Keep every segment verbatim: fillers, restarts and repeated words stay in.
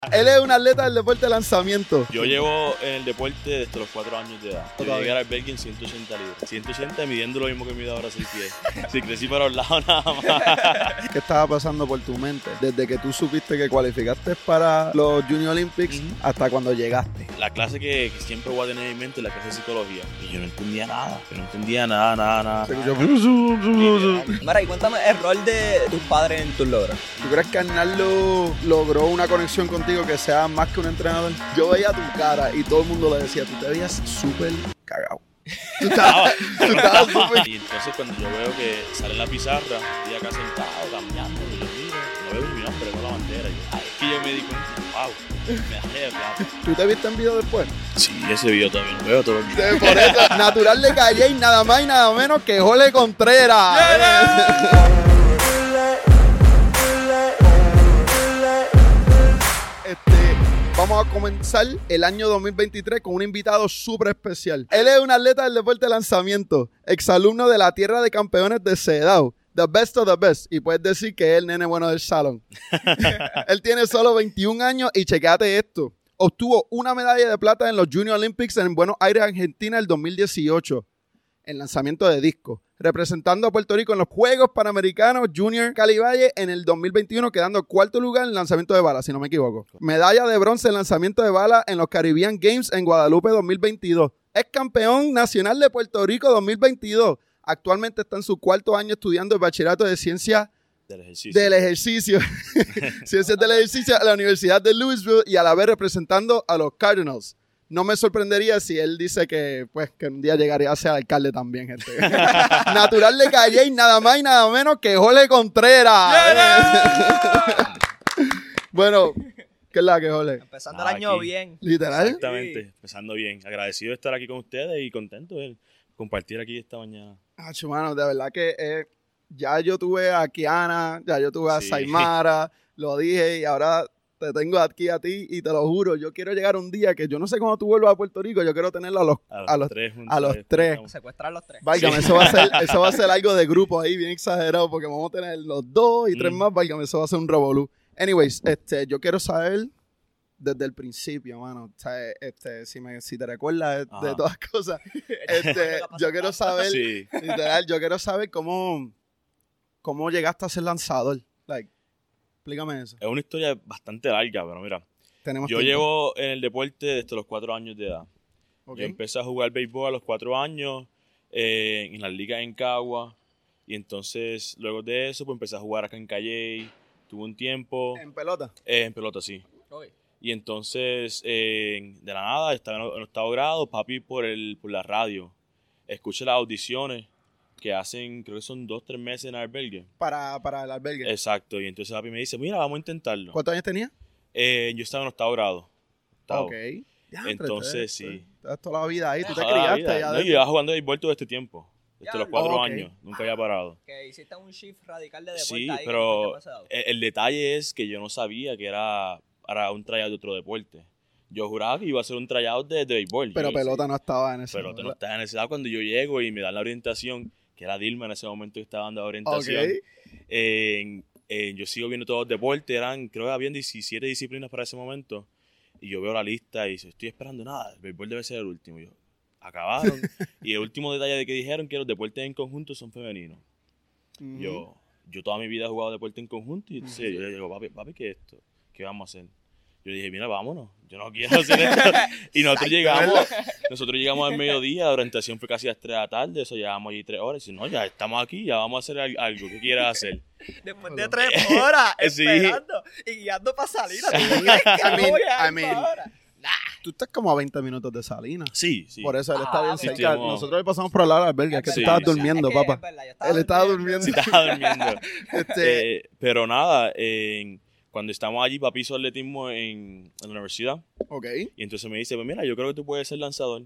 Él es un atleta del deporte de lanzamiento. Yo llevo en el deporte desde los cuatro años de edad. Yo llegué a llegar al albergue en ciento ochenta libras. ciento ochenta midiendo lo mismo que mido ahora seis pies. Sí, crecí para los lados nada más. ¿Qué estaba pasando por tu mente desde que tú supiste que cualificaste para los Junior Olympics uh-huh. hasta cuando llegaste? La clase que, que siempre voy a tener en mente es la clase de psicología. Y yo no entendía nada. Yo no entendía nada, nada, nada. Mira, y cuéntame el rol de tus padres en tus logros. ¿Tú crees que Arnaldo logró una conexión contigo que sea más que un entrenador? Yo veía tu cara y todo el mundo le decía, tú te veías súper cagado. Tú estabas, tú estabas súper... Y entonces cuando yo veo que sale en la pizarra, estoy acá sentado, cambiando, y yo miro, no veo mi nombre, veo la bandera. Y yo, ay, es que yo me di cuenta, wow, me dejé de plata. ¿Tú te viste en video después? Sí, ese video también lo veo todo el día. Por eso, natural de Calle y nada más y nada menos que Jole Contreras. Yeah, Este, vamos a comenzar el año dos mil veintitrés con un invitado súper especial. Él es un atleta del deporte de lanzamiento, exalumno de la tierra de campeones de CEDAW, the best of the best, y puedes decir que es el nene bueno del salón. Él tiene solo veintiún años y chequéate esto. Obtuvo una medalla de plata en los Junior Olympics en Buenos Aires, Argentina, el dos mil dieciocho, en lanzamiento de disco, representando a Puerto Rico en los Juegos Panamericanos Junior Cali Valle en el dos mil veintiuno, quedando cuarto lugar en lanzamiento de bala, si no me equivoco. Medalla de bronce en lanzamiento de bala en los Caribbean Games en Guadalupe dos mil veintidós. Es campeón nacional de Puerto Rico dos mil veintidós. Actualmente está en su cuarto año estudiando el bachillerato de Ciencias del Ejercicio. Del ejercicio. Ciencias del Ejercicio a la Universidad de Louisville y a la vez representando a los Cardinals. No me sorprendería si él dice que, pues, que un día llegaría a ser alcalde también, gente. Natural de Calle y nada más y nada menos que Jole Contreras. Yeah. Bueno, ¿qué es la que Jole? Empezando ah, el año aquí. Bien. ¿Literal? Exactamente, sí. Empezando bien. Agradecido de estar aquí con ustedes y contento de compartir aquí esta mañana. Ah, chumano, de verdad que eh, ya yo tuve a Kiana, ya yo tuve a sí. Saimara, lo dije y ahora... te tengo aquí a ti y te lo juro, yo quiero llegar un día que yo no sé cuándo tú vuelvas a Puerto Rico, yo quiero tenerlo a los, a los, a los tres. A los tres. Secuestrar los tres. Válgame, sí. eso, va a ser, eso va a ser algo de grupo ahí bien exagerado porque vamos a tener los dos y mm. tres más, válgame, eso va a ser un revolú. Anyways, este, yo quiero saber desde el principio, mano. O sea, este, si, me, si te recuerdas de, de todas cosas, este, yo quiero saber, sí. literal, yo quiero saber cómo, cómo llegaste a ser lanzador. Like, explícame eso. Es una historia bastante larga, pero mira, Tenemos yo tiempo. llevo en el deporte desde los cuatro años de edad. Okay. Yo empecé a jugar béisbol a los cuatro años eh, en las ligas en Cagua y entonces luego de eso pues empecé a jugar acá en Calle, tuve un tiempo. ¿En pelota? Eh, en pelota, sí. Okay. Y entonces eh, de la nada estaba en, en octavo grado, papi por, el, por la radio, escuché las audiciones que hacen, creo que son dos, tres meses en el albergue. Para, para el albergue. Exacto, y entonces papi me dice, mira, vamos a intentarlo. ¿Cuántos años tenía? Eh, yo estaba en octavo grado. Octavo. Ok. Ya, entonces, te, sí. Te, toda la vida ahí, tú te toda criaste. Ya no, yo llevaba jugando béisbol todo este tiempo, desde ya, los cuatro oh, okay. años, nunca había parado. Que hiciste un shift radical de deporte sí, ahí. pero el, el detalle es que yo no sabía que era, era un tryout de otro deporte. Yo juraba que iba a ser un tryout de, de béisbol. Pero yo, pelota sí. no estaba en ese Pelota ¿verdad? No estaba en esa edad. Cuando yo llego y me dan la orientación, que era Dilma en ese momento que estaba dando la orientación. Okay. Eh, eh, yo sigo viendo todos los deportes, eran, creo que habían diecisiete disciplinas para ese momento. Y yo veo la lista y dice, estoy esperando nada, el béisbol debe ser el último. Y yo, acabaron. Y el último detalle de que dijeron que los deportes en conjunto son femeninos. Uh-huh. Yo, yo toda mi vida he jugado deporte en conjunto y entonces uh-huh. yo le digo, papi, papi, ¿qué es esto? ¿Qué vamos a hacer? Yo dije, mira, vámonos, yo no quiero hacer esto. Y nosotros llegamos, nosotros llegamos al mediodía, la orientación fue casi a las tres de la tarde, eso llevamos allí tres horas. Y no, ya estamos aquí, ya vamos a hacer algo, ¿qué quieres hacer? Después de tres horas sí. esperando y guiando para Salinas. Sí. I mean, I mean, nah. Tú estás como a veinte minutos de Salinas. Sí, sí. Por eso él ah, está bien sí, cerca. estamos... Nosotros le pasamos por al lado del albergue, es que sí, tú estabas sí. durmiendo, es que, papá. Es verdad, yo estaba él estaba durmiendo. durmiendo. Sí, estaba durmiendo. este... eh, pero nada, eh, cuando estamos allí, papi hizo atletismo en, en la universidad. Ok. Y entonces me dice, pues mira, yo creo que tú puedes ser lanzador.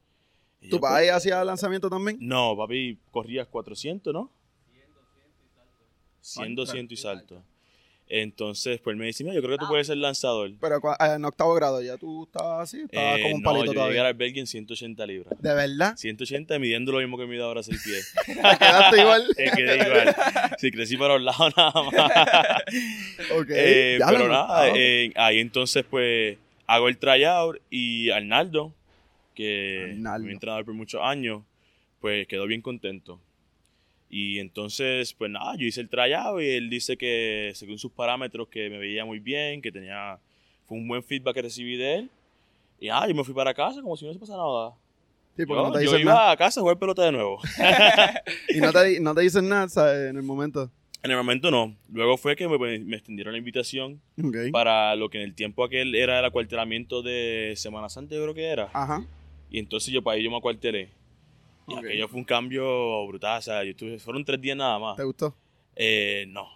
Y ¿Tu yo, papá hacía lanzamiento también? No, papi corrías cuatrocientos, ¿no? cien, doscientos y salto. Entonces, pues él me dice, mira, yo creo que tú puedes ser lanzador. Pero en octavo grado, ¿ya tú estabas así? Estabas Eh, como un no, palito yo todavía. llegué al Belgi en ciento ochenta libras. ¿De verdad? ciento ochenta midiendo lo mismo que mido ahora seis pies. ¿Te quedaste igual? Eh, quedé igual. Sí, crecí para los lados nada más. Ok. Eh, Ya pero lo nada, notaba. eh, ahí entonces pues hago el tryout y Arnaldo, que Arnaldo. fue mi entrenador por muchos años, pues quedó bien contento. Y entonces, pues nada, yo hice el tryout y él dice que según sus parámetros que me veía muy bien, que tenía, fue un buen feedback que recibí de él. Y ah, yo me fui para casa como si no se pasara nada. Sí, porque Yo, no te yo dicen iba nada. a casa a jugar pelota de nuevo. Y no te, di- no te dicen nada, ¿sabes? En el momento. En el momento no. Luego fue que me, me extendieron la invitación Ok. para lo que en el tiempo aquel era el acuartelamiento de Semana Santa, yo creo que era. Ajá. Y entonces yo para ahí yo me acuartelé. Y Ok. aquello fue un cambio brutal. O sea, yo estuve, fueron tres días nada más. ¿Te gustó? Eh, no.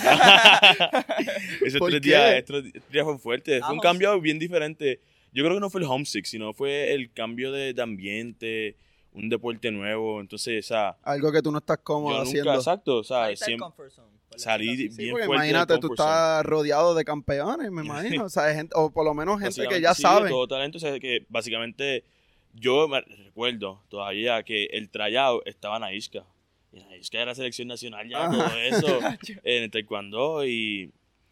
Esos ¿Por tres qué? días, estos tres días fue fuerte. Ah, Fue un homesick. cambio bien diferente. Yo creo que no fue el homesick, sino fue el cambio de, de ambiente, un deporte nuevo. Entonces, o sea, Algo que tú no estás cómodo yo haciendo. nunca, exacto, o sea, Saliste del siempre comfort zone, por salí decirlo así. Sí, bien porque fuerte del imagínate, tú comfort zone. estás rodeado de campeones, me imagino. O sea, hay gente, o por lo menos gente que Básicamente, ya sí, sabe. todo talento, o sea, que básicamente yo me recuerdo todavía que el tryout estaba en Aishka. Y Aishka era selección nacional ya, Ajá. todo eso, en el taekwondo. Y,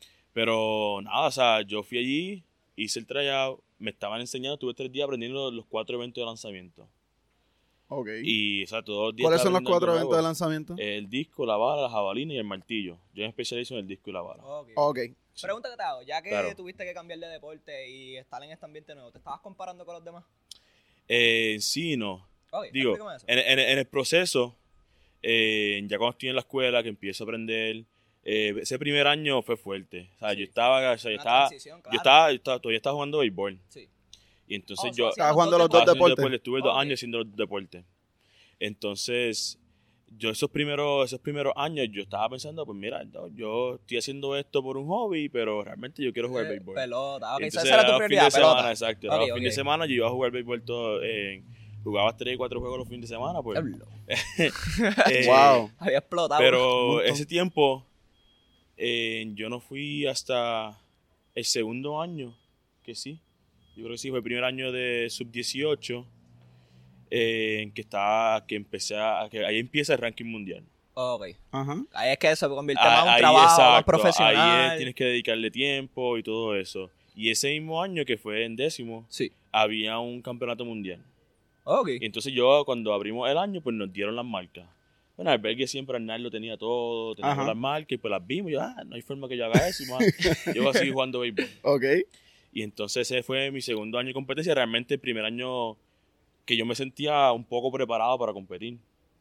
pero nada, o sea, yo fui allí, hice el tryout, me estaban enseñando, tuve tres días aprendiendo los cuatro eventos de lanzamiento. Ok. Y, o sea, todos los días ¿Cuáles son estaba los cuatro aprendiendo eventos de algo lanzamiento? nuevo. El disco, la bala, la jabalina y el martillo. Yo me especializo en el disco y la bala. Ok. Ok. Pregunta que te hago, ya que Claro. tuviste que cambiar de deporte y estar en este ambiente nuevo, ¿te estabas comparando con los demás? Eh, sí, no. Ok, Digo, explícame eso. en, en- en el proceso, eh, ya cuando estoy en la escuela, que empiezo a aprender, eh, ese primer año fue fuerte. O sea, Sí. yo estaba, o sea, yo Una estaba, transición, yo claro. estaba, yo estaba- todavía estaba jugando béisbol. Sí. Y entonces Oh, yo so Estabas hacías jugando los dos estaba haciendo deportes. Estuve dos Ok. años haciendo los deportes. Entonces, yo esos primeros, esos primeros años, yo estaba pensando, pues mira, no, yo estoy haciendo esto por un hobby, pero realmente yo quiero jugar Eh, béisbol. Pelota, ok, Y esa entonces, era era tu los fines prioridad, de semana, pelota. exacto. Era Ok, los fines ok. de semana, yo iba a jugar béisbol todo, eh, jugaba tres y cuatro juegos los fines de semana, pues. Diablo. Eh, Wow. Había explotado. Un Pero montón. ese tiempo, eh, yo no fui hasta el segundo año, que sí. Yo creo que sí, fue el primer año de sub dieciocho, eh, en que estaba, que empecé a, que ahí empieza el ranking mundial. Ok. Ajá. Ahí es que se convierte más en un Ahí, trabajo, más exacto, profesional. ahí es- tienes que dedicarle tiempo y todo eso. Y ese mismo año, que fue en décimo, Sí. había un campeonato mundial. Ok. Y entonces yo, cuando abrimos el año, pues nos dieron las marcas. Bueno, el albergue siempre Arnaldo tenía todo, teníamos Ajá. las marcas, y pues las vimos. Y yo, ah, no hay forma que yo haga eso. Y más, yo voy a seguir jugando béisbol. Ok. Y entonces ese fue mi segundo año de competencia. Realmente el primer año que yo me sentía un poco preparado para competir.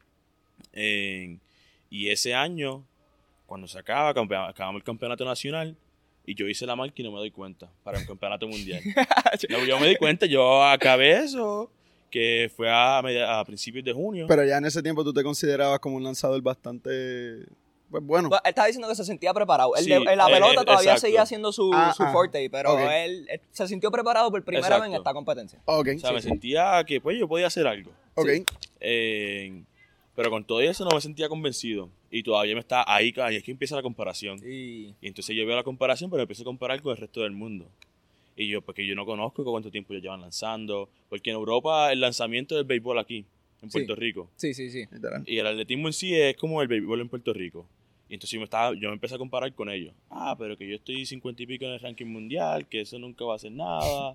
Eh, y ese año, cuando se acaba, campe- acabamos el campeonato nacional, y yo hice la marca y no me doy cuenta para el campeonato mundial. No, yo me di cuenta, yo acabé eso, que fue a, media- a principios de junio. Pero ya en ese tiempo tú te considerabas como un lanzador bastante, pues bueno. Pues, él estaba diciendo que se sentía preparado. Él Sí, de- en la eh, pelota eh, todavía exacto. seguía haciendo su, Ah, su ah. forte, pero Ok. él, él se sintió preparado por primera Exacto. vez en esta competencia. Ok. O sea, sí, me sí. sentía que pues yo podía hacer algo. Ok. Eh, pero con todo eso no me sentía convencido. Y todavía me está ahí, ahí es que empieza la comparación. Y Y entonces yo veo la comparación, pero empiezo a comparar con el resto del mundo. Y yo, porque yo no conozco cuánto tiempo ya llevan lanzando. Porque en Europa el lanzamiento del béisbol aquí, en Sí. Puerto Rico. sí, sí, sí. Literal. Y el atletismo en sí es como el béisbol en Puerto Rico. Y entonces yo me, estaba, yo me empecé a comparar con ellos. Ah, pero que yo estoy cincuenta y pico en el ranking mundial, que eso nunca va a hacer nada.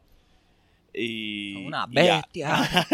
Y, Son una y ya. bestia.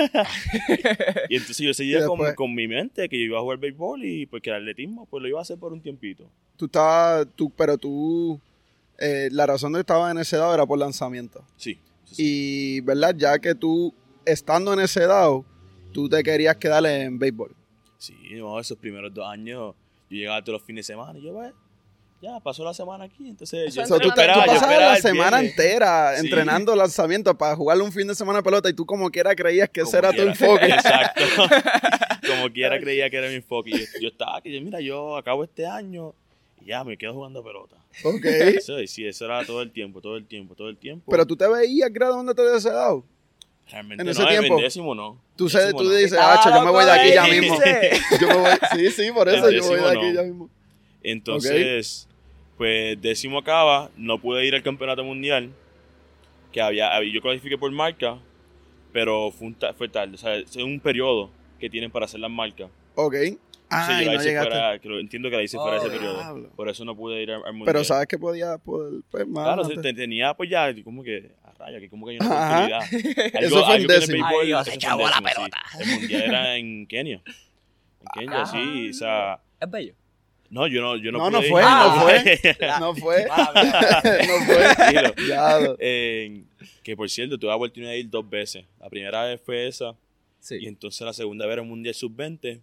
Y entonces yo Y seguía con, después- con mi mente que yo iba a jugar béisbol y porque el atletismo pues lo iba a hacer por un tiempito. Tú estabas, tú, pero tú, eh, la razón de que estabas en ese dado era por lanzamiento. Sí. sí, sí. Y, ¿verdad? Ya que tú, estando en ese dado, tú te querías quedar en béisbol. Sí, no, esos primeros dos años yo llegaba todos los fines de semana y yo, pues, ya pasó la semana aquí, entonces Eso yo, es O sea, tú, yo te- tú esperaba, yo pasabas esperaba la el semana viernes. entera Sí. entrenando lanzamiento para jugarle un fin de semana de pelota y tú como quiera creías que ese Como era tu quiera. enfoque. Exacto. Como quiera creía que era mi enfoque. Y yo, yo estaba aquí, yo, mira, yo acabo este año y ya me quedo jugando pelota. Ok. Eso, y sí, eso era todo el tiempo, todo el tiempo, todo el tiempo. Pero tú te veías graduándote de ese dado. realmente en no, ese tiempo, en décimo no. Tú, En sé, décimo tú no. dices, Estaba ah, yo me voy de aquí ya loco, mismo. dice. Yo me voy, sí, sí, por eso En yo voy de décimo aquí no. ya mismo. Entonces, pues décimo acaba, no pude ir al campeonato mundial, que había, yo clasifiqué por marca, pero fue, un ta- fue tarde, o sea, es un periodo que tienen para hacer las marcas. Ok. Ah, Entonces, yo y la no hice llegaste. fuera, creo- entiendo que la hice fuera de Oh, ese periodo, diablo. por eso no pude ir al, al mundial. Pero sabes que podía poder, pues, más Claro, adelante. te- tenía pues ya, como que, a raya, que como que hay una Ajá. oportunidad. Eso fue en que en el décimo. béisbol, Ay, Dios, eso se fue en echaba la décimo, sí. pelota. El mundial era en Kenia. En Kenia, Ah. sí, o sea, Es bello. no, yo no, yo no No, no pude fue, ir. no fue. No fue. Mala mía. No fue. Tranquilo. Ya. Eh, que por cierto, tuve la oportunidad de ir dos veces. La primera vez fue esa, y Sí. entonces la segunda vez era un mundial sub veinte,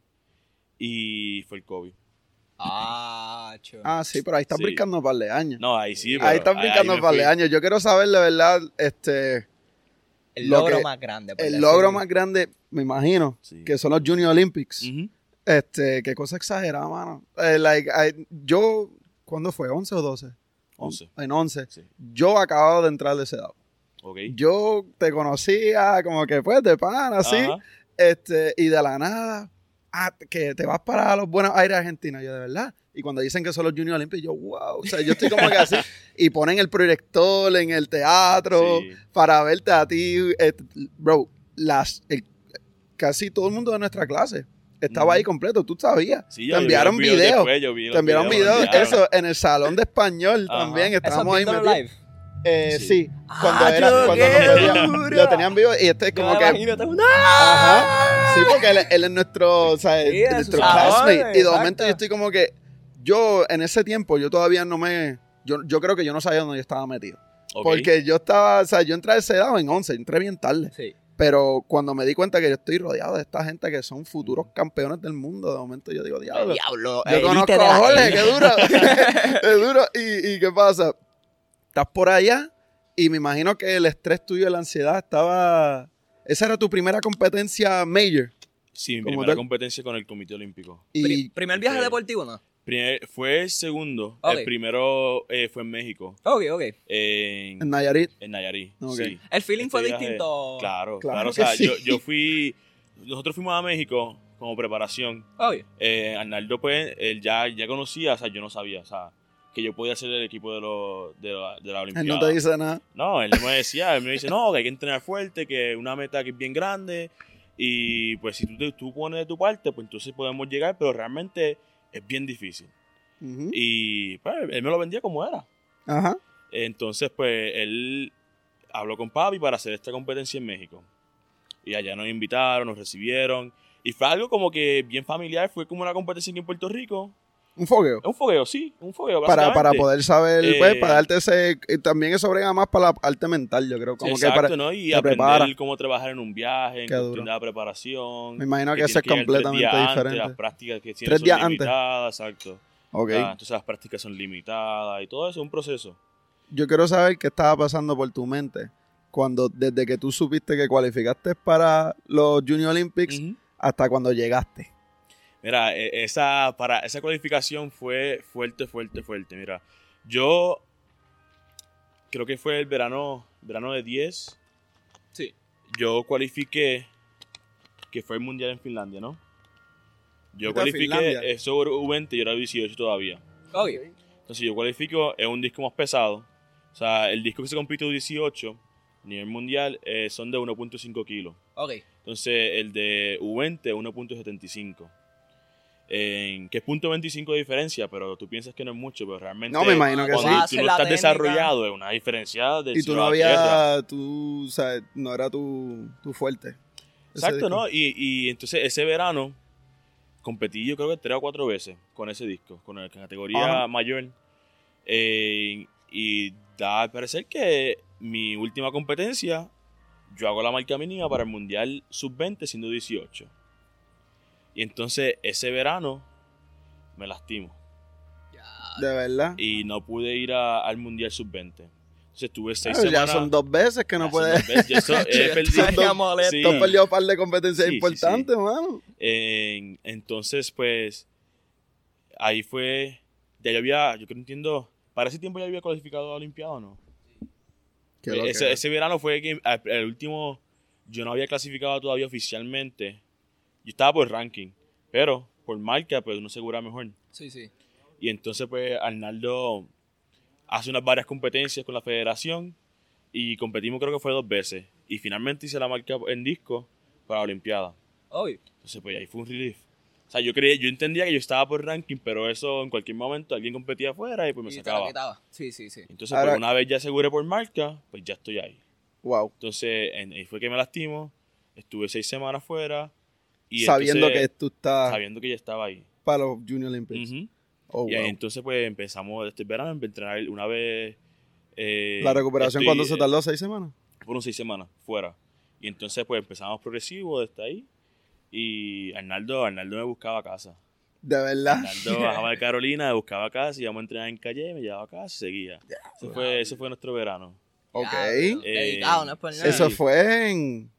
y fue el COVID. Ah, cho. Ah, sí, pero ahí estás Sí. brincando un par de años. No, ahí sí, pero ahí estás brincando me un par de fui. años. Yo quiero saber, de verdad, este, el lo logro que- más grande. por el decir. logro más grande, me imagino, Sí. que son los Junior Olympics. Ujú. Este, qué cosa exagerada, mano. Eh, like, I- yo, ¿cuándo fue? ¿once o doce? once. En once. Sí. Yo acababa de entrar de ese lado. Ok. Yo te conocía como que pues de pana, así. Ajá. Este, y de la nada, ah, que te vas para los Buenos Aires, Argentina. Yo, de verdad. Y cuando dicen que son los Junior Olympics, yo, wow. O sea, yo estoy como que así. Y ponen el proyector en el teatro Sí. para verte a ti. Este, bro, las, el- casi todo el mundo de nuestra clase estaba Ujú. ahí completo. Tú sabías. Sí, te yo vi enviaron los videos videos. después, yo vi los Te enviaron videos, videos. me enviaron. Eso, en el salón de español Ajá. también. Eso Estábamos ahí viéndolo metidos. live. Eh, Sí. sí. Cuando Ah, era, yo, cuando qué no podía- duro. lo tenían vivo y este es Yo como me que. imagino, tengo una- Ajá. Sí, porque él, él es nuestro, o sea, Sí, es nuestro su salón, classmate. Y de exacto. momento yo estoy como que. Yo, en ese tiempo, yo todavía no me. Yo, yo creo que yo no sabía dónde yo estaba metido. Ok. Porque yo estaba, o sea, yo entré a esa edad en once, entré bien tarde. Sí. Pero cuando me di cuenta que yo estoy rodeado de esta gente que son futuros campeones del mundo, de momento yo digo, diablo. Diablo. Yo élite conozco de la a Jorge, élite. qué duro. Es duro. ¿Y, ¿Y qué pasa? Estás por allá y me imagino que el estrés tuyo y la ansiedad estaba... Esa era tu primera competencia major. Sí, mi como primera tal. competencia con el Comité Olímpico. Y Pri- ¿Primer viaje Sí. deportivo, no? Primer- fue el segundo. Ok. El primero eh, fue en México, Ok, ok. en, en Nayarit. en Nayarit. Ok. Sí. El feeling Este fue viaje- distinto. Claro, Claro claro. O que sea, sí. yo, yo fui. Nosotros fuimos a México como preparación. Obvio. Eh, Arnaldo, pues, él ya, ya conocía, o sea, yo no sabía, o sea, que yo podía ser el equipo de, los de, la, de la Él Olimpiada. no te dice nada. No, él me decía, él me dice, no, que hay que entrenar fuerte, que una meta que es bien grande, y pues si tú, te- tú pones de tu parte, pues entonces podemos llegar, pero realmente es bien difícil. Ujú. Y pues él me lo vendía como era. Ajá. Entonces, pues él habló con papi para hacer esta competencia en México. Y allá nos invitaron, nos recibieron. Y fue algo como que bien familiar, fue como una competencia aquí en Puerto Rico. Un fogueo. Un fogueo, sí, un fogueo. Para, para básicamente. poder saber, Eh, pues, para darte ese... y también eso brega más para la arte mental, yo creo. Como Exacto, que para, ¿no? Y te aprender prepara. cómo trabajar en un viaje, en Qué cuestión duro. de la preparación. Me imagino que tienes eso es llegar tres completamente días antes, diferente. las prácticas que tienes Tres son días antes. limitadas, exacto. Ok. Ah, entonces las prácticas son limitadas y todo eso es un proceso. Yo quiero saber qué estaba pasando por tu mente cuando, desde que tú supiste que cualificaste para los Junior Olympics Ujú. hasta cuando llegaste. Mira, e- esa, para, esa cualificación fue fuerte, fuerte, fuerte. Mira, yo creo que fue el verano, verano de diez. Sí. Yo cualifiqué, que fue el mundial en Finlandia, ¿no? Yo Fuiste a cualifiqué, Finlandia. eso U veinte, yo era dieciocho todavía. Obvio. Entonces yo cualifico, es un disco más pesado. O sea, el disco que se compite U dieciocho, a nivel mundial, eh, son de uno punto cinco kilos. Ok. Entonces el de U veinte, uno punto setenta y cinco. En, que es punto veinticinco de diferencia, pero tú piensas que no es mucho, pero realmente No, me imagino que cuando sí. Vas a tú hacer no la estás técnica. desarrollado es una diferencia del Y tú cielo no a la tierra. había, tú, o sea, no era tu, tu fuerte. Ese Exacto, disco. ¿no? Y, y entonces ese verano competí yo creo que tres o cuatro veces con ese disco, con la categoría Ajá. mayor. Eh, y da al parecer que mi última competencia, yo hago la marca mínima para el Mundial sub veinte siendo dieciocho. Y entonces ese verano me lastimo De verdad. y no pude ir a- al Mundial sub veinte. Entonces estuve seis Claro, ya semanas. son dos veces que no Ya son puedes. dos veces. Yo so- he Ya perdido- son dos- molesto. sí. Tú has perdido un par de competencias Sí, sí, importantes, mano. En- entonces, pues, ahí fue, ya yo había, yo creo que entiendo, para ese tiempo ya había clasificado a la Olimpiada, ¿o no? Qué lo ese, que- ese verano fue que al- el último, yo no había clasificado todavía oficialmente. Yo estaba por ranking, pero por marca, pues uno segura mejor. Sí, sí. Y entonces, pues, Arnaldo hace unas varias competencias con la federación y competimos creo que fue dos veces. Y finalmente hice la marca en disco para la Olimpiada. Obvio. Entonces, pues ahí fue un relief. O sea, yo creía, yo entendía que yo estaba por ranking, pero eso en cualquier momento alguien competía afuera y pues me Y te sacaba. la quitaba. Sí, sí, sí. Entonces, Ahora- pues una vez ya aseguré por marca, pues ya estoy ahí. Wow. Entonces, en- ahí fue que me lastimo. Estuve seis semanas fuera. Y Sabiendo entonces, que tú estás sabiendo que ya estaba ahí. para los Junior Olympics. Ujú. Oh, Y ahí wow. entonces, pues empezamos este verano a entrenar una vez. eh, ¿La recuperación estoy, cuánto se eh, tardó? ¿Seis semanas? Fueron seis semanas fuera. Y entonces, pues empezamos progresivo desde ahí. Y Arnaldo, Arnaldo me buscaba a casa. De verdad. Arnaldo bajaba de Carolina, me buscaba a casa, íbamos a entrenar en Calle, me llevaba a casa y seguía. Ese fue, ese fue nuestro verano. Ok. Diablo, Eh, dedicado, no es por nada. Eso Sí. fue en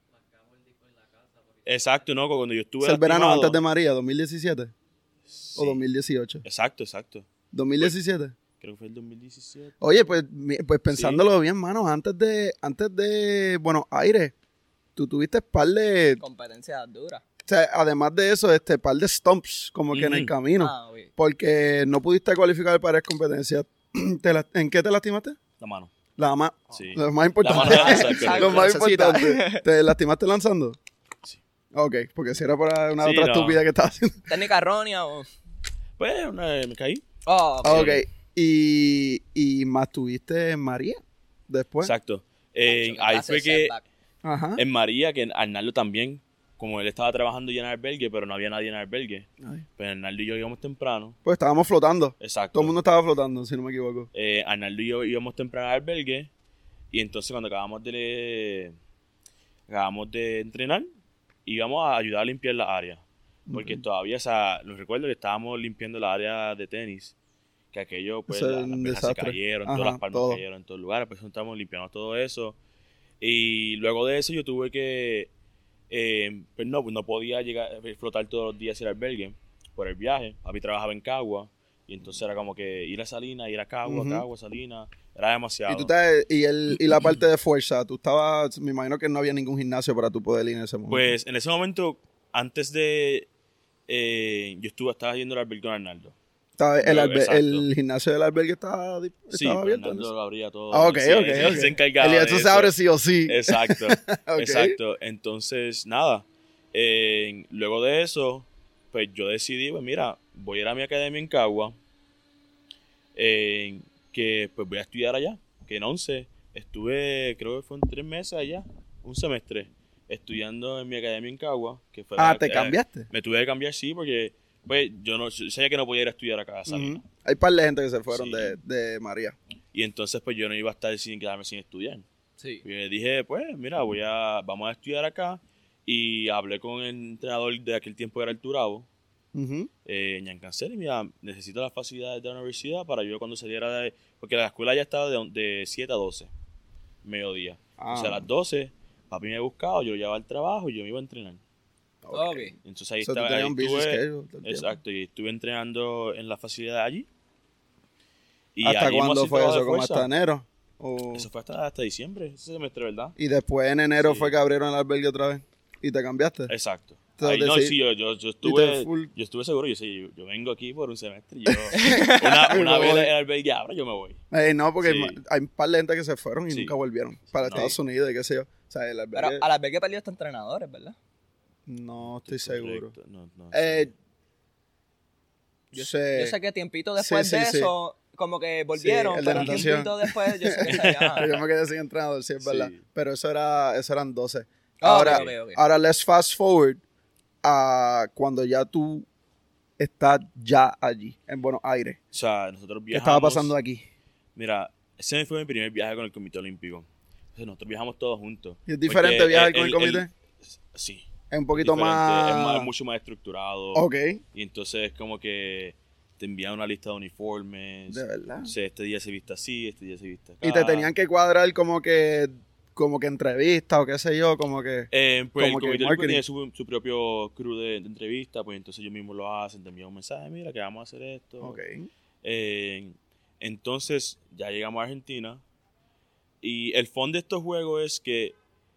Exacto, ¿no? Cuando yo estuve es el verano lastimado- antes de María, dos mil diecisiete Sí. o dos mil dieciocho. Exacto, exacto. dos mil diecisiete. Creo que fue el dos mil diecisiete. Oye, pues, mi- pues pensándolo bien, mano, antes de, antes de, bueno, Aire, tú tuviste par de, o Competencia dura. sea, además de eso, este par de stumps, como que en el Ujú. camino, Ah, obvio. porque no pudiste cualificar para las competencias. ¿Te la- ¿En qué te lastimaste? La mano. La más, Sí. lo más La importante. mano, exacto. Lo más Necesita. importante. ¿Te lastimaste lanzando? Sí. Ok, porque si era por una Sí, otra no. estúpida que estaba haciendo. Técnica errónea o... Pues una vez me caí. Oh, ok. Ah, ok, y, y más tuviste en María después. Exacto. Eh, Hacho, ahí hace fue que setback. Ajá. en María, que Arnaldo también, como él estaba trabajando ya en el albergue, pero no había nadie en el albergue, Ay. pues Arnaldo y yo íbamos temprano. Pues estábamos flotando. Exacto. Todo el mundo estaba flotando, si no me equivoco. eh, Arnaldo y yo íbamos temprano al albergue y entonces cuando acabamos de acabamos de entrenar íbamos a ayudar a limpiar la área porque Ok. todavía, o sea, los recuerdo que estábamos limpiando la área de tenis, que aquello pues Eso es la- un las mesas se desastre. cayeron, Ajá, todas las palmas todo. cayeron en todos los lugares, pues estamos limpiando todo eso y luego de eso yo tuve que eh, pues no, no podía llegar flotar todos los días al albergue por el viaje. Papi trabajaba en Cagua y entonces era como que ir a Salinas, ir a Cagua, Ujú. Cagua, Salinas, era demasiado. Y, tú te- y, el, y la parte de fuerza, tú estabas, me imagino que no había ningún gimnasio para tú poder ir en ese momento. Pues en ese momento, antes de... eh, yo estuve, estaba yendo al albergue con Arnaldo. Estaba- el, yo- albe- exacto. el gimnasio del albergue estaba, estaba Sí, pero abierto. Arnaldo ¿no? lo abría todo. Ah, ok, Sí, ok, él ok. se encargaba El- de eso se eso. abre sí o sí. Exacto, Ok. exacto. Entonces, nada, eh, luego de eso, pues yo decidí, pues mira, voy a ir a mi academia en Cagua, eh, que pues voy a estudiar allá, que en once estuve, creo que fueron tres meses allá, un semestre, estudiando en mi academia en Cagua. Que fue Ah, la- ¿te eh, cambiaste? Me tuve que cambiar, sí, porque pues yo no yo sabía que no podía ir a estudiar acá a Salinas. Ujú. Hay par de gente que se fueron Sí. de, de María. Y entonces pues yo no iba a estar sin quedarme sin estudiar. Sí. Y le dije, pues, mira, voy a, vamos a estudiar acá. Y hablé con el entrenador de aquel tiempo, que era el Turabo, Ujú. eh, Ñan Cancel, y mira, necesito las facilidades de la universidad para yo cuando saliera de... Porque la escuela ya estaba de, de siete a doce, mediodía. Ah. O sea, a las doce, papi me buscaba, yo lo llevaba al trabajo y yo me iba a entrenar. Ok. Entonces ahí O sea, tú estaba... tenías ahí un busy estuve- schedule todo el tiempo. exacto, y estuve entrenando en la facilidad allí. Y ¿Hasta allí hemos cuándo hecho fue trabajo eso? de ¿Como fuerza. hasta enero? ¿O- Eso fue hasta, hasta diciembre, ese semestre, ¿verdad? Y después en enero Sí. fue que abrieron el albergue otra vez. ¿Y te cambiaste? Exacto. Entonces, Ahí, no, decir- sí, yo, yo, yo te estuve, full- yo estuve seguro, yo, sí, yo, yo vengo aquí por un semestre y yo, una, una vez el albergue abra, yo me voy. Eh, no, porque Sí. hay un par de gente que se fueron y Sí. nunca volvieron para No. Estados Unidos y qué sé yo. O sea, el Pero albergue, al albergue perdió hasta entrenadores, ¿verdad? no estoy seguro. Correcto, no, no, Eh, sí. yo Yo sé. sé que tiempito después Sí, sí, de sí. eso, como que volvieron, Sí, el de pero natación. tiempito después yo sé que se había... Yo me quedé sin entrenador, sí, es Sí. verdad. Pero eso era, eso eran doce. Ah, Ahora, ok, ok, ok. ahora let's fast forward a cuando ya tú estás ya allí, en Buenos Aires. O sea, nosotros ¿Qué viajamos. estaba pasando aquí? Mira, ese fue mi primer viaje con el Comité Olímpico. Entonces nosotros viajamos todos juntos. ¿Y es diferente Porque viajar con el comité? sí. Es un poquito diferente, más... Es, más- es mucho más estructurado. Ok, Y entonces es como que te envían una lista de uniformes. de verdad. O sea, este día se viste así, este día se viste acá. Y te tenían que cuadrar como que como que entrevistas o qué sé yo, como que... Eh, pues como el que comité olímpico marketing. tiene su, su propio crew de, de entrevista, pues entonces ellos mismos lo hacen, te envían un mensaje, mira que vamos a hacer esto. Ok. Eh, entonces ya llegamos a Argentina y el fondo de estos juegos es que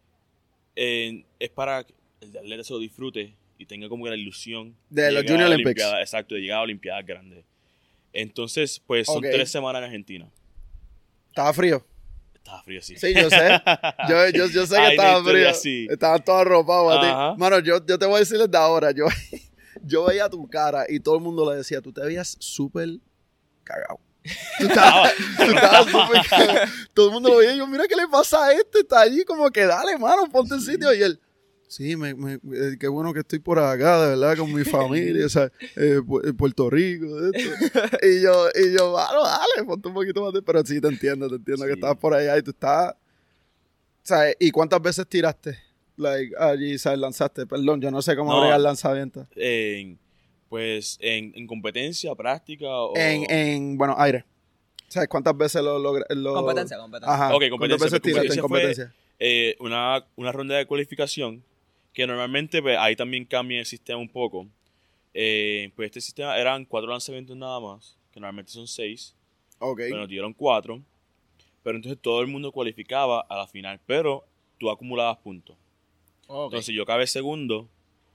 eh, es para que el atleta se lo disfrute y tenga como que la ilusión De los llegar Junior a la Olympics. Olimpiada, exacto, de llegar a Olimpiadas grandes. Entonces, pues son Ok. tres semanas en Argentina. ¿Estaba frío? Estaba frío, sí. Sí, yo sé. Yo, yo, yo sé que Hay estaba una historia frío. así. Estaban todos arropados a Ajá. ti. Mano, yo, yo te voy a decir desde ahora. Yo, yo veía tu cara y todo el mundo le decía, tú te veías súper cagado. Tú estabas, tú estabas súper cagado. Todo el mundo lo veía y yo, mira qué le pasa a este. Está allí como que dale, mano, ponte en sitio. Y él, sí, me, me, eh, qué bueno que estoy por acá, de verdad, con mi familia, o sea, eh, pu- Puerto Rico, esto. Y yo, y yo, mano, dale, ponte un poquito más de... Pero sí, te entiendo, te entiendo Sí. que estabas por allá y tú estabas... ¿Sabes? ¿Y cuántas veces tiraste? Like, allí, ¿sabes? Lanzaste. Perdón, yo no sé cómo No. bregar lanzamientos. En, pues en, en competencia, práctica o... En, en, bueno, aire. ¿Sabes cuántas veces lo logra? Lo... Competencia, competencia. Ajá. Ok, ¿Cuántas competencia. veces Pues, tiraste en competencia fue- competencia? Eh, una, una ronda de cualificación que normalmente pues, ahí también cambia el sistema un poco. Eh, pues este sistema eran cuatro lanzamientos nada más, que normalmente son seis, Ok. pero nos dieron cuatro. Pero entonces todo el mundo cualificaba a la final, pero tú acumulabas puntos. Ok. Entonces yo acabé segundo,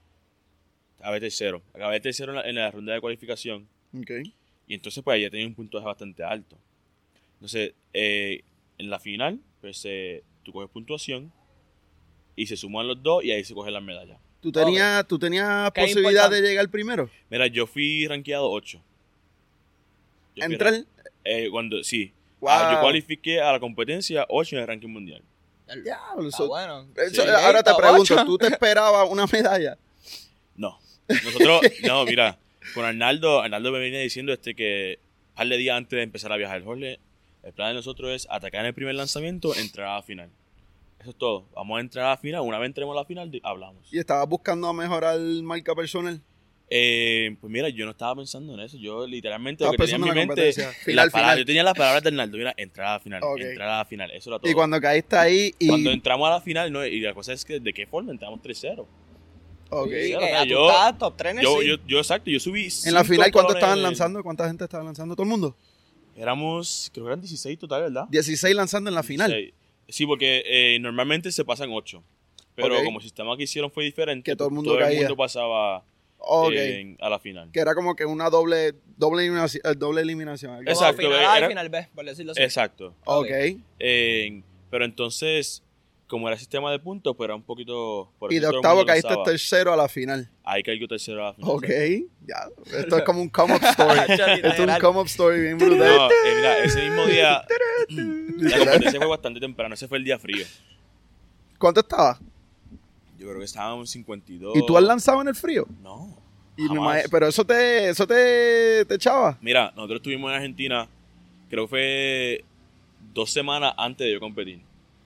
acabé tercero. Acabé tercero en la, en la ronda de cualificación. Ok. Y entonces pues ya tenía un puntaje bastante alto. Entonces eh, en la final, pues eh, tú coges puntuación y se suman los dos y ahí se cogen las medallas. ¿Tú tenías, ¿tú tenías ¿Qué posibilidad importante? de llegar primero? Mira, yo fui rankeado ocho. Yo fui ¿Entrar? ran- eh, cuando, sí. Wow. Ah, yo cualifiqué a la competencia ocho en el ranking mundial. Diablo, Está eso- bueno. eso- Sí. ahora te Está pregunto, ocho. ¿tú te esperabas una medalla? No. Nosotros, no, mira, con Arnaldo, Arnaldo me venía diciendo este que un par de días antes de empezar a viajar, Jorge, el plan de nosotros es atacar en el primer lanzamiento, entrar a la final. Eso es todo. Vamos a entrar a la final. Una vez entremos a la final, di- hablamos. ¿Y estabas buscando a mejorar marca personal? Eh, pues mira, yo no estaba pensando en eso. Yo literalmente Estabas lo que tenía en mi pensando en la mente. competencia. las Final, palabras- final. Yo tenía las palabras de Arnaldo. Mira, entrar a la final. Ok. Entrar a la final. Eso era todo. Y cuando caíste ahí y... Cuando entramos a la final, no, y la cosa es que de qué forma entramos tres cero. Ok. Sí, Sí, que o sea, ya tú yo- estás top tres en el Yo, sí. yo, yo, exacto, yo subí. En la cinco final, ¿cuánto escalones estaban en el- lanzando? ¿Cuánta gente estaba lanzando? ¿Todo el mundo? Éramos, creo que eran dieciséis total, ¿verdad? dieciséis lanzando en la final. dieciséis. Sí, porque eh, normalmente se pasan ocho. Pero Ok. como el sistema que hicieron fue diferente, Que todo el pues, mundo caía. mundo pasaba Ok. eh, a la final. Que era como que una doble, doble eliminación. eh, Doble eliminación algo. Como Exacto, final A y era- final B, por decirlo así. Exacto. Ok. Eh, pero entonces, como era sistema de puntos, pues era un poquito... por Y eso de todo el octavo mundo caíste lanzaba. tercero a la final. Ahí cayó tercero a la final. Ok. Ya. Esto es como un come-up story. Esto es un Literal. come-up story bien brutal. No, eh, mira, ese mismo día, la competencia fue bastante temprano, ese fue el día frío. ¿Cuánto estaba? Yo creo que estábamos en cincuenta y dos. ¿Y tú has lanzado en el frío? No, Y me jamás. imag- pero eso te, eso te, te echaba. Mira, nosotros estuvimos en Argentina, creo que fue dos semanas antes de yo competir.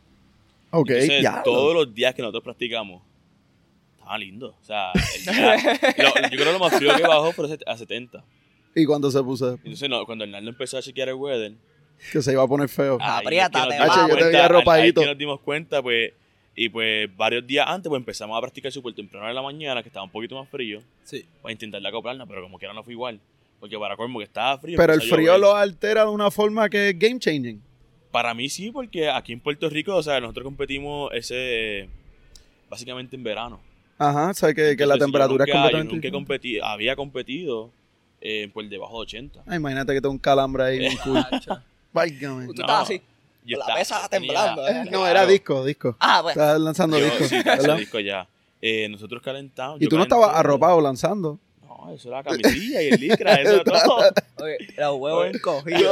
Ok, Entonces, ya. todos los días que nosotros practicamos, estaba lindo. O sea, el día- lo- yo creo que lo más frío que bajó fue a setenta. ¿Y cuando se puso? Entonces, no, cuando Hernando empezó a chequear el weather, Que se iba a poner feo. Ah, ahí es que nos apriétate, dimos Hacho, yo te cuenta- vi ahí- ahí arropadito. es que nos dimos cuenta, pues, y pues varios días antes, pues empezamos a practicar súper temprano en la mañana, que estaba un poquito más frío, Sí. para intentar acoplarnos, pero como que no fue igual. Porque para colmo que estaba frío. Pero el empezó a frío llover. lo altera de una forma que es game changing. Para mí sí, porque aquí en Puerto Rico, o sea, nosotros competimos ese básicamente en verano. Ajá, o sea que, que la Entonces, temperatura yo es nunca, completamente yo nunca he diferente. competi- había competido eh, por debajo de ochenta. Ay, imagínate que tengo un calambre ahí bien cool. Hacho. Válgame. Tú No, estabas así. Yo La estaba- pesa yo temblando, tenía- ¿eh? No, claro. era disco, disco. Ah, pues. Estabas lanzando Yo, disco, sí, ese ¿verdad? disco ya. Eh, nosotros calentamos. Y yo tú no estabas calenté- arropado lanzando. No, eso era la camisilla y el licra, eso era todo. Oye, los huevos Oye. encogidos.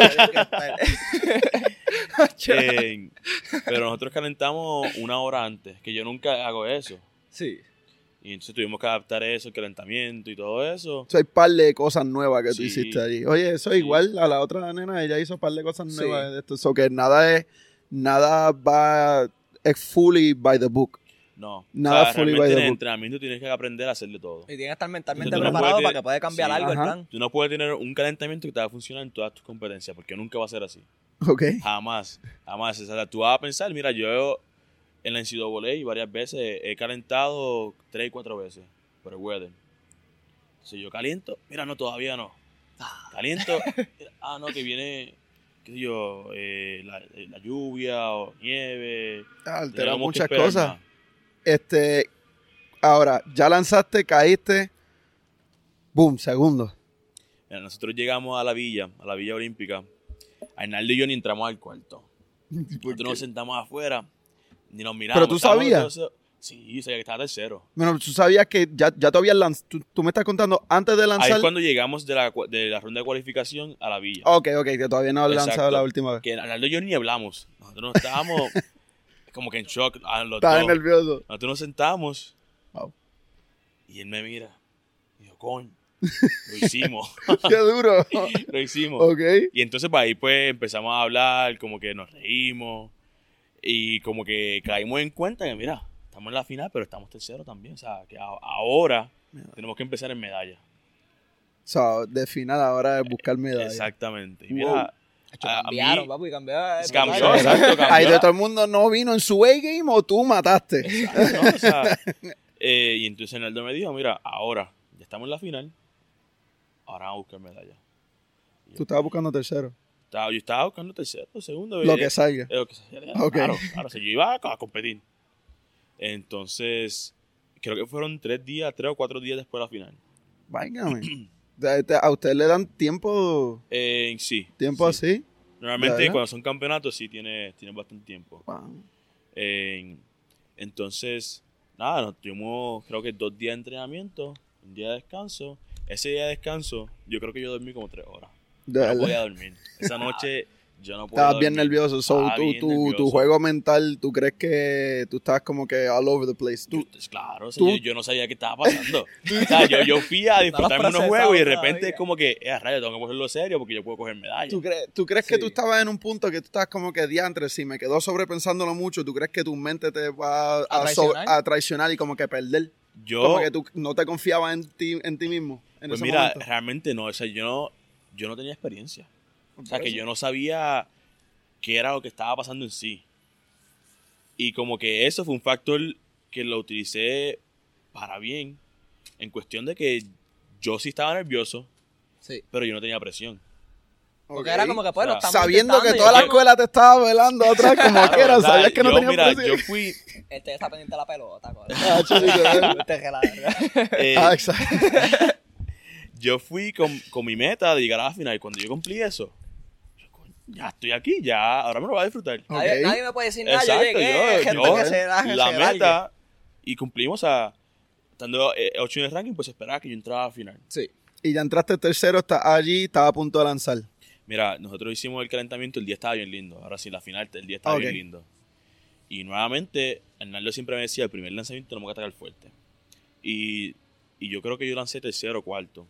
Eh, pero nosotros calentamos una hora antes, que yo nunca hago eso. Sí. Y entonces tuvimos que adaptar eso, el calentamiento y todo eso. O sea, hay un par de cosas nuevas que tú Sí. hiciste allí. Oye, eso es Sí. igual a la otra nena, ella hizo un par de cosas Sí. nuevas de esto. So que nada es, nada va, es fully by the book. No. Nada o sea, fully by realmente the en el book. entrenamiento tienes que aprender a hacerle todo. Y tienes que estar mentalmente Tú no preparado puedes- para que pueda cambiar sí. algo el Ajá. plan. Tú no puedes tener un calentamiento que te va a funcionar en todas tus competencias, porque nunca va a ser así. Ok. Jamás, jamás. O sea, tú vas a pensar, mira, yo en la N C A A varias veces he calentado tres y cuatro veces por el weather. Si yo caliento, mira, no, todavía no. Caliento, mira, ah, no, que viene, qué sé yo, eh, la, la lluvia o nieve. Altera Tenemos que muchas esperar cosas. más. Este, ahora, ya lanzaste, caíste. Boom, segundo. Mira, nosotros llegamos a la villa, a la villa olímpica. Arnaldo y yo ni entramos al cuarto. Nosotros nos sentamos afuera y nos miramos. ¿Pero tú sabías? Los dos, sí, yo sabía que estaba tercero. Bueno, tú sabías que ya, ya te habías lanzado. Tú, tú me estás contando antes de lanzar. Ahí es cuando llegamos de la, de la ronda de cualificación a la villa. Ok, ok, que todavía no habías lanzado Exacto. la última vez. Que Arnaldo y yo ni hablamos. Nosotros nos estábamos como que en shock. A los Estás dos. nervioso. Nosotros nos sentamos Wow. y él me mira. Y yo, coño, lo hicimos. Qué duro. Lo hicimos. Ok. Y entonces pues, ahí pues empezamos a hablar, como que nos reímos y como que caímos en cuenta que mira, estamos en la final, pero estamos terceros también. O sea, que a- ahora tenemos que empezar en medalla. O sea, de final ahora es buscar medallas. Exactamente. Y Wow. mira, Hecho, a- a cambiaron, mí- papi, cambiaron. Cambió, exacto, cambió. Ahí de todo el mundo no vino en su A-game o tú mataste. ¿no? O sea, eh, y entonces Arnaldo me dijo, mira, ahora ya estamos en la final, ahora vamos a buscar medalla. Y yo, Tú estabas buscando tercero. estaba, yo estaba buscando tercero, segundo. Lo eh, que salga. eh, lo que salga, Ok. Claro, claro, o sea, yo iba a, a competir. Entonces, creo que fueron tres días, tres o cuatro días después de la final. Váyame. De- de- A usted le dan tiempo, Eh, sí. tiempo sí. así. Normalmente ¿Verdad? cuando son campeonatos sí tiene, tiene bastante tiempo. Wow. Eh, entonces, nada, nos tuvimos creo que dos días de entrenamiento, un día de descanso. Ese día de descanso, yo creo que yo dormí como tres horas. De Yo no verdad. podía dormir. Esa noche yo no podía Estabas bien dormir. nervioso. So, Estaba tú, bien tu, nervioso. tu juego mental, ¿tú crees que tú estás como que all over the place? Tú, Yo- pues, claro, o sea, tú- yo, yo no sabía qué estaba pasando. O sea, yo, yo fui a disfrutarme unos procesado juegos y de repente todavía. es como que, eh, rayo, tengo que cogerlo serio porque yo puedo coger medallas. ¿Tú crees, tú crees que Sí. tú estabas en un punto que tú estás como que diantre? Si me quedo sobrepensándolo mucho, ¿tú crees que tu mente te va a, ¿A so- traicionar? a traicionar y como que perder? Yo, Como que tú no te confiabas en ti, en ti mismo en pues ese mira, momento. realmente no. O sea, yo no, yo no tenía experiencia. O sea, Por que eso. yo no sabía qué era lo que estaba pasando en sí. Y como que eso fue un factor que lo utilicé para bien, en cuestión de que yo sí estaba nervioso, Sí. pero yo no tenía presión. Porque Ok. era como que pues lo O sea, estamos Sabiendo que intentando, toda la yo- escuela te estaba velando atrás como Claro, quiera, o sea, sabías que no yo, tenía mira, presión. yo fui, Este está pendiente de la pelota. coño. Ah, chico, ¿eh? Este es que la- eh, Ah, exacto. yo fui con, con mi meta de llegar a la final. Y cuando yo cumplí eso, yo, coño, ya estoy aquí, ya, ahora me lo voy a disfrutar. Nadie, Ok. nadie me puede decir nada. Exacto, yo llegué, yo, gente yo, que se da, que la se largue. meta, y cumplimos a, estando eh, ocho en el ranking, pues esperaba que yo entrara a la final. Sí. Y ya entraste tercero, está allí, estaba a punto de lanzar. Mira, nosotros hicimos el calentamiento, el día estaba bien lindo. Ahora sí, la final, el día estaba Ok. bien lindo. Y nuevamente, Arnaldo siempre me decía, el primer lanzamiento no me voy a atacar fuerte. Y, y yo creo que yo lancé tercero o cuarto.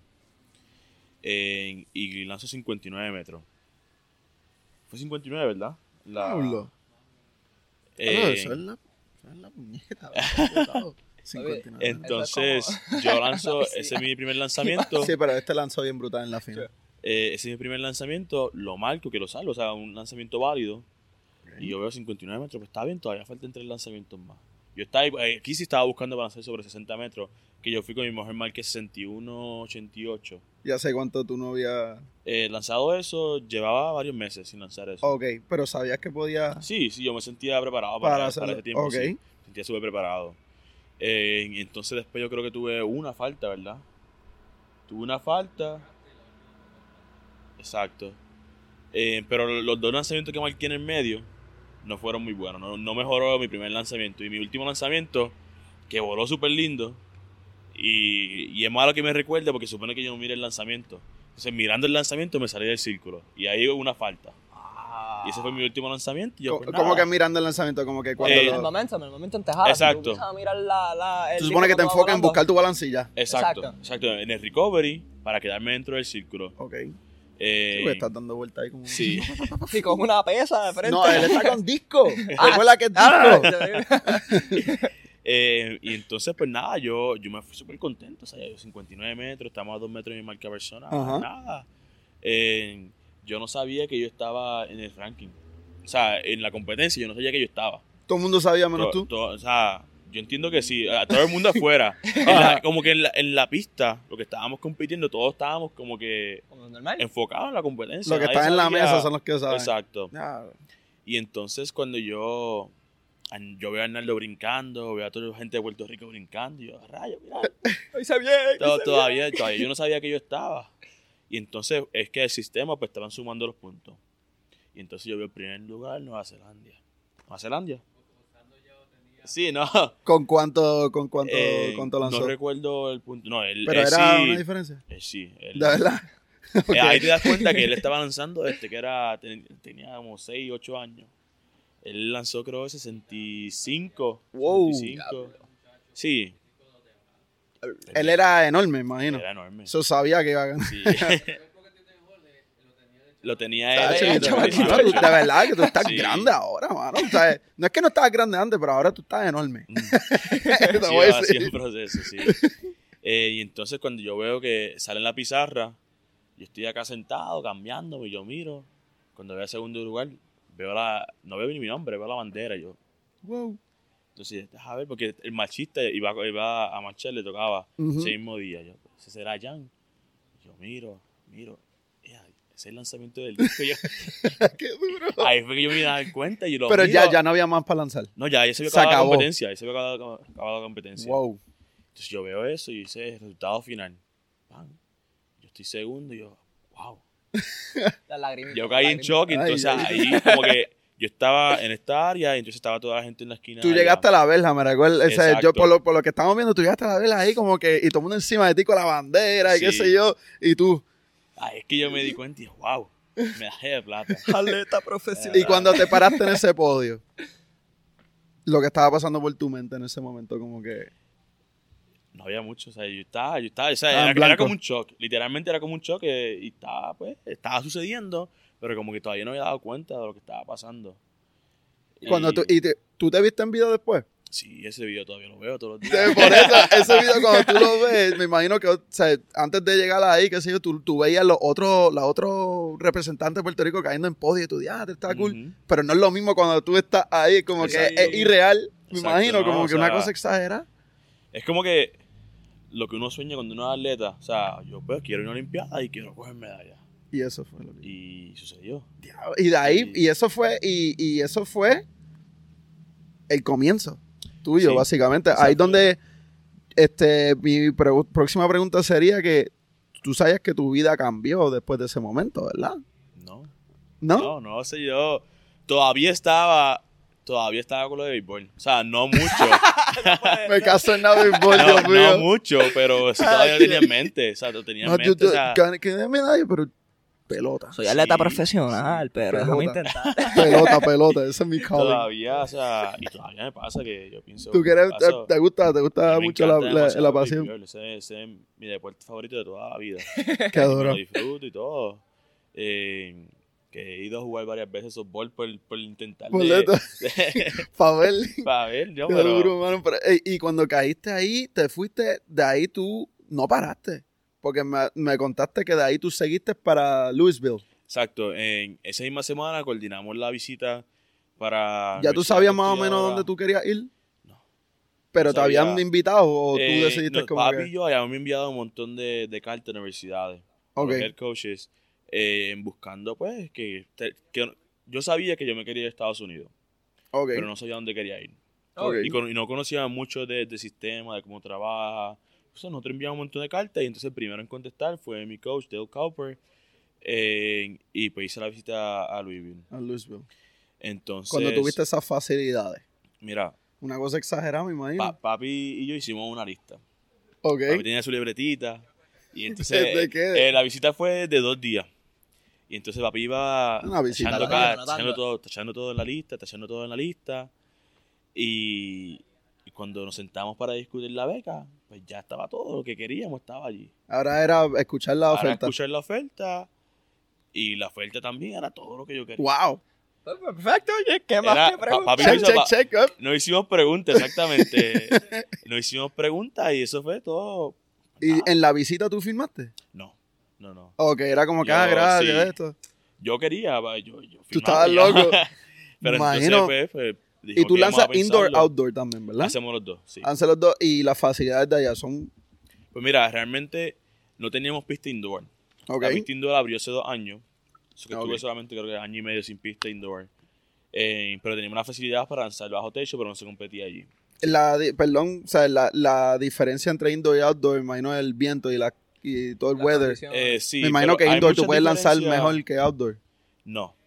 En- y lanzó cincuenta y nueve metros. Fue cincuenta y nueve, ¿verdad? La, Pablo. eh, Ah, eso es la, eso es la puñeta. ¿verdad? cincuenta y nueve. entonces, Eso es yo lanzo, la piscina. ese es mi primer lanzamiento. Sí, pero este lanzó bien brutal en la final. Eh, ese es mi primer lanzamiento, lo marco, que lo salgo, o sea, un lanzamiento válido. Y yo veo cincuenta y nueve metros, pues está bien, todavía faltan tres lanzamientos más. Yo estaba, eh, aquí sí estaba buscando para lanzar sobre sesenta metros, que yo fui con mi mejor marca sesenta y uno ochenta y ocho. Ya sé cuánto tú no habías... Eh, lanzado eso, llevaba varios meses sin lanzar eso. Ok, pero sabías que podía... Sí, sí, yo me sentía preparado para, Para para, hacerlo. ese tiempo. Ok. Sí, me sentía súper preparado. Eh, y entonces después yo creo que tuve una falta, ¿verdad? Tuve una falta. Exacto. Eh, pero los dos lanzamientos que marqué en el medio no fueron muy buenos. No, no mejoró mi primer lanzamiento. Y mi último lanzamiento, que voló súper lindo. Y, y es malo que me recuerde porque supone que yo no mire el lanzamiento. Entonces mirando el lanzamiento me salí del círculo. Y ahí hubo una falta. Y ese fue mi último lanzamiento. Y yo, Co- pues, ¿Cómo nada. que mirando el lanzamiento? Como que cuando... Eh, En lo- el momento, en el momento en tejada. Exacto. Si tú empiezas a mirar la, la, el Se supone que te disco enfoca en volando. buscar tu balance y ya. Exacto, Exacto. exacto. En el recovery, para quedarme dentro del círculo. Ok. Eh, Sí, pues estás dando vueltas ahí como... sí. Y con una pesa de frente. No, él está con disco. Ah, Recuerda que es ah, disco. Eh, y entonces, pues nada, yo, yo me fui súper contento. O sea, yo cincuenta y nueve metros, estamos a dos metros de mi marca personal. Ajá. Nada. Eh, yo no sabía que yo estaba en el ranking. O sea, en la competencia yo no sabía que yo estaba. Todo el mundo sabía menos To- tú. to- o sea, yo entiendo que sí. A todo el mundo afuera. En la- como que en la, en la pista, lo que estábamos compitiendo, todos estábamos como que Como normal. enfocados en la competencia. Lo que Nadie está en la sabía- mesa son los que saben. Exacto. Ya. Y entonces cuando yo, an- yo veo a Arnaldo brincando, veo a toda la gente de Puerto Rico brincando, y yo, rayo, mira, Lo hice bien. lo todo- hice todavía, todavía yo no sabía que yo estaba. Y entonces es que el sistema pues estaban sumando los puntos. Y entonces yo veo el primer lugar, Nueva Zelanda. ¿Nueva Zelanda? Sí, no. ¿Con cuánto, con cuánto, Eh, cuánto lanzó? No recuerdo el punto. No, él, Pero él era sí, una diferencia. él sí. Él, ¿De verdad? eh, Okay. Ahí te das cuenta que él estaba lanzando este, que era ten- tenía como seis, ocho años. Él lanzó, creo, sesenta y cinco. Wow. sesenta y cinco. Sí. Él era enorme, imagino. Era enorme. Eso sabía que iba a ganar. Sí. Lo tenía Tacho, él. de, en verdad, dieciocho. tú- de verdad que tú estás Sí. grande ahora, mano. O sea, no es que no estabas grande antes, pero ahora tú estás enorme. Mm. Te Sí, voy a ha decir. sido un proceso, sí. Eh, y entonces cuando yo veo que sale en la pizarra, yo estoy acá sentado, cambiándome, y yo miro. Cuando veo el segundo lugar, veo la, no veo ni mi nombre, veo la bandera. Yo, Wow. entonces, deja ver, porque el marchista iba, iba a marchar, le tocaba Ujú. ese mismo día. Yo, ese será Jan. Yo miro, miro. ea, Ese es el lanzamiento del disco. Yo, Qué duro. ahí fue que yo me di a dar cuenta y lo Pero miro. ya, ya no había más para lanzar. No, ya, ya se había Se acabado acabó. la competencia. Ya se había acabado, acabado la competencia. Wow. Entonces yo veo eso y dice el resultado final. Pam. Yo estoy segundo y yo, wow. Las lagrimitas. Yo caí en shock y Ay, entonces ay. ahí como que yo estaba en esta área y entonces estaba toda la gente en la esquina. Tú allá. llegaste a la verja, me recuerdo. O sea, yo Exacto. por lo, por lo que estamos viendo, tú llegaste a la verja ahí como que, y todo el mundo encima de ti con la bandera y qué Sí. sé yo, y tú. Ay, es que yo me di cuenta y dije, wow, medalla de plata. Atleta profesional. Y cuando te paraste en ese podio, lo que estaba pasando por tu mente en ese momento, como que. No había mucho, o sea, yo estaba, yo estaba, o sea, Ah, en era, blanco. era como un shock, literalmente era como un shock eh, y estaba, pues, estaba sucediendo, pero como que todavía no había dado cuenta de lo que estaba pasando. Cuando tú, y te- tú te viste en video después. Sí, ese video todavía lo veo todos los Sí, días. por eso, ese video cuando tú lo ves, me imagino que, o sea, antes de llegar ahí, qué sé yo, tú, tú veías los otros, los otros representantes de Puerto Rico cayendo en podio y tú dices, ah, te está cool. Ujú. Pero no es lo mismo cuando tú estás ahí, como Exacto. que es irreal, me Exacto, imagino, no, como o que una sea, cosa exagerada. Es como que lo que uno sueña cuando uno es atleta, o sea, yo pues quiero una olimpiada y quiero coger medalla. Y eso fue lo que... Y sucedió. Y de ahí, Sí. y eso fue, y, y eso fue el comienzo tuyo, Sí, básicamente. exacto. Ahí donde, este, mi pregu- próxima pregunta sería que tú sabías que tu vida cambió después de ese momento, ¿verdad? No, ¿No? no, no sé, yo todavía estaba, todavía estaba con lo de béisbol. O sea, no mucho, Me caso en la béisbol, no, Dios mío. no mucho, pero sí todavía lo tenía en mente. O sea, lo tenía en No, mente. tú- tú- o sea, gané- quedé medalla, pero pelota. Soy atleta Sí, profesional, pero déjame Pelota. intentar. Pelota, pelota, ese es mi calling. todavía, o sea, y todavía me pasa que yo pienso. ¿Tú quieres, te, paso- te gusta, te gusta a mí me mucho la, encanta la- demasiado la el pasión? béisbol, Ese, ese es mi deporte favorito de toda la vida. Qué Me duro. lo disfruto y todo. Eh, que he ido a jugar varias veces softball por, por intentar de- Boleto. Pa' ver. para ver, yo, Qué pero duro, mano. Pero, ey, y cuando caíste ahí, te fuiste, de ahí tú no paraste. Porque me, me contaste que de ahí tú seguiste para Louisville. exacto, en esa misma semana coordinamos la visita para... ¿Ya tú Universidad sabías más o menos Investigadora. dónde tú querías ir? No. ¿Pero No te habían sabía. invitado o tú Eh, decidiste no, como papi que...? y yo habíamos enviado un montón de, de cartas a universidades, Ok. los head coaches, eh, buscando pues que, te- que yo sabía que yo me quería ir a Estados Unidos, Ok. pero no sabía dónde quería ir. Ok. Y, con- y no conocía mucho de- del sistema, de cómo trabaja. Entonces nosotros enviamos un montón de cartas y entonces el primero en contestar fue mi coach, Dale Cowper, eh, y pues hice la visita a Louisville. A Louisville. Entonces, Cuando tuviste esas facilidades. mira, Una cosa exagerada, me imagino. pa- papi y yo hicimos una lista. Ok. Papi tenía su libretita. Y entonces ¿De qué? eh, la visita fue de dos días. Y entonces papi iba Una visita tachando, larga. cada- Anotando. tachando todo, tachando todo en la lista, tachando todo en la lista. Y, y cuando nos sentamos para discutir la beca, pues ya estaba todo lo que queríamos, estaba allí. Ahora era escuchar la Ahora oferta. escuchar la oferta. Y la oferta también era todo lo que yo quería. Wow. Perfecto, oye, ¿qué más Era- te pregunto? papi Check, hizo check, pa- check. up. No hicimos preguntas, exactamente. No hicimos preguntas y eso fue todo. ¿Y Ah, en la visita tú firmaste? no, no, no. Ok, era como que, Yo, ah, gracias, sí. esto. Yo quería, va, yo, yo Tú firmaba estabas ya. loco. Pero Imagino. entonces, pues, pues, Y dijimos tú que íbamos lanzas a indoor, pensarlo. outdoor también, ¿verdad? Hacemos los dos, sí. Haces los dos y las facilidades de allá son... Pues mira, realmente no teníamos pista indoor. Ok. La pista indoor abrió hace dos años. Eso que Ok. estuve solamente creo que año y medio sin pista indoor. Eh, pero teníamos una facilidad para lanzar bajo techo, pero no se competía allí. La, di- perdón, o sea, la, la diferencia entre indoor y outdoor, me imagino el viento y, la, y todo el Las weather. condiciones. Eh, sí, me imagino pero que hay indoor tú muchas puedes lanzar diferencias. mejor que outdoor. No.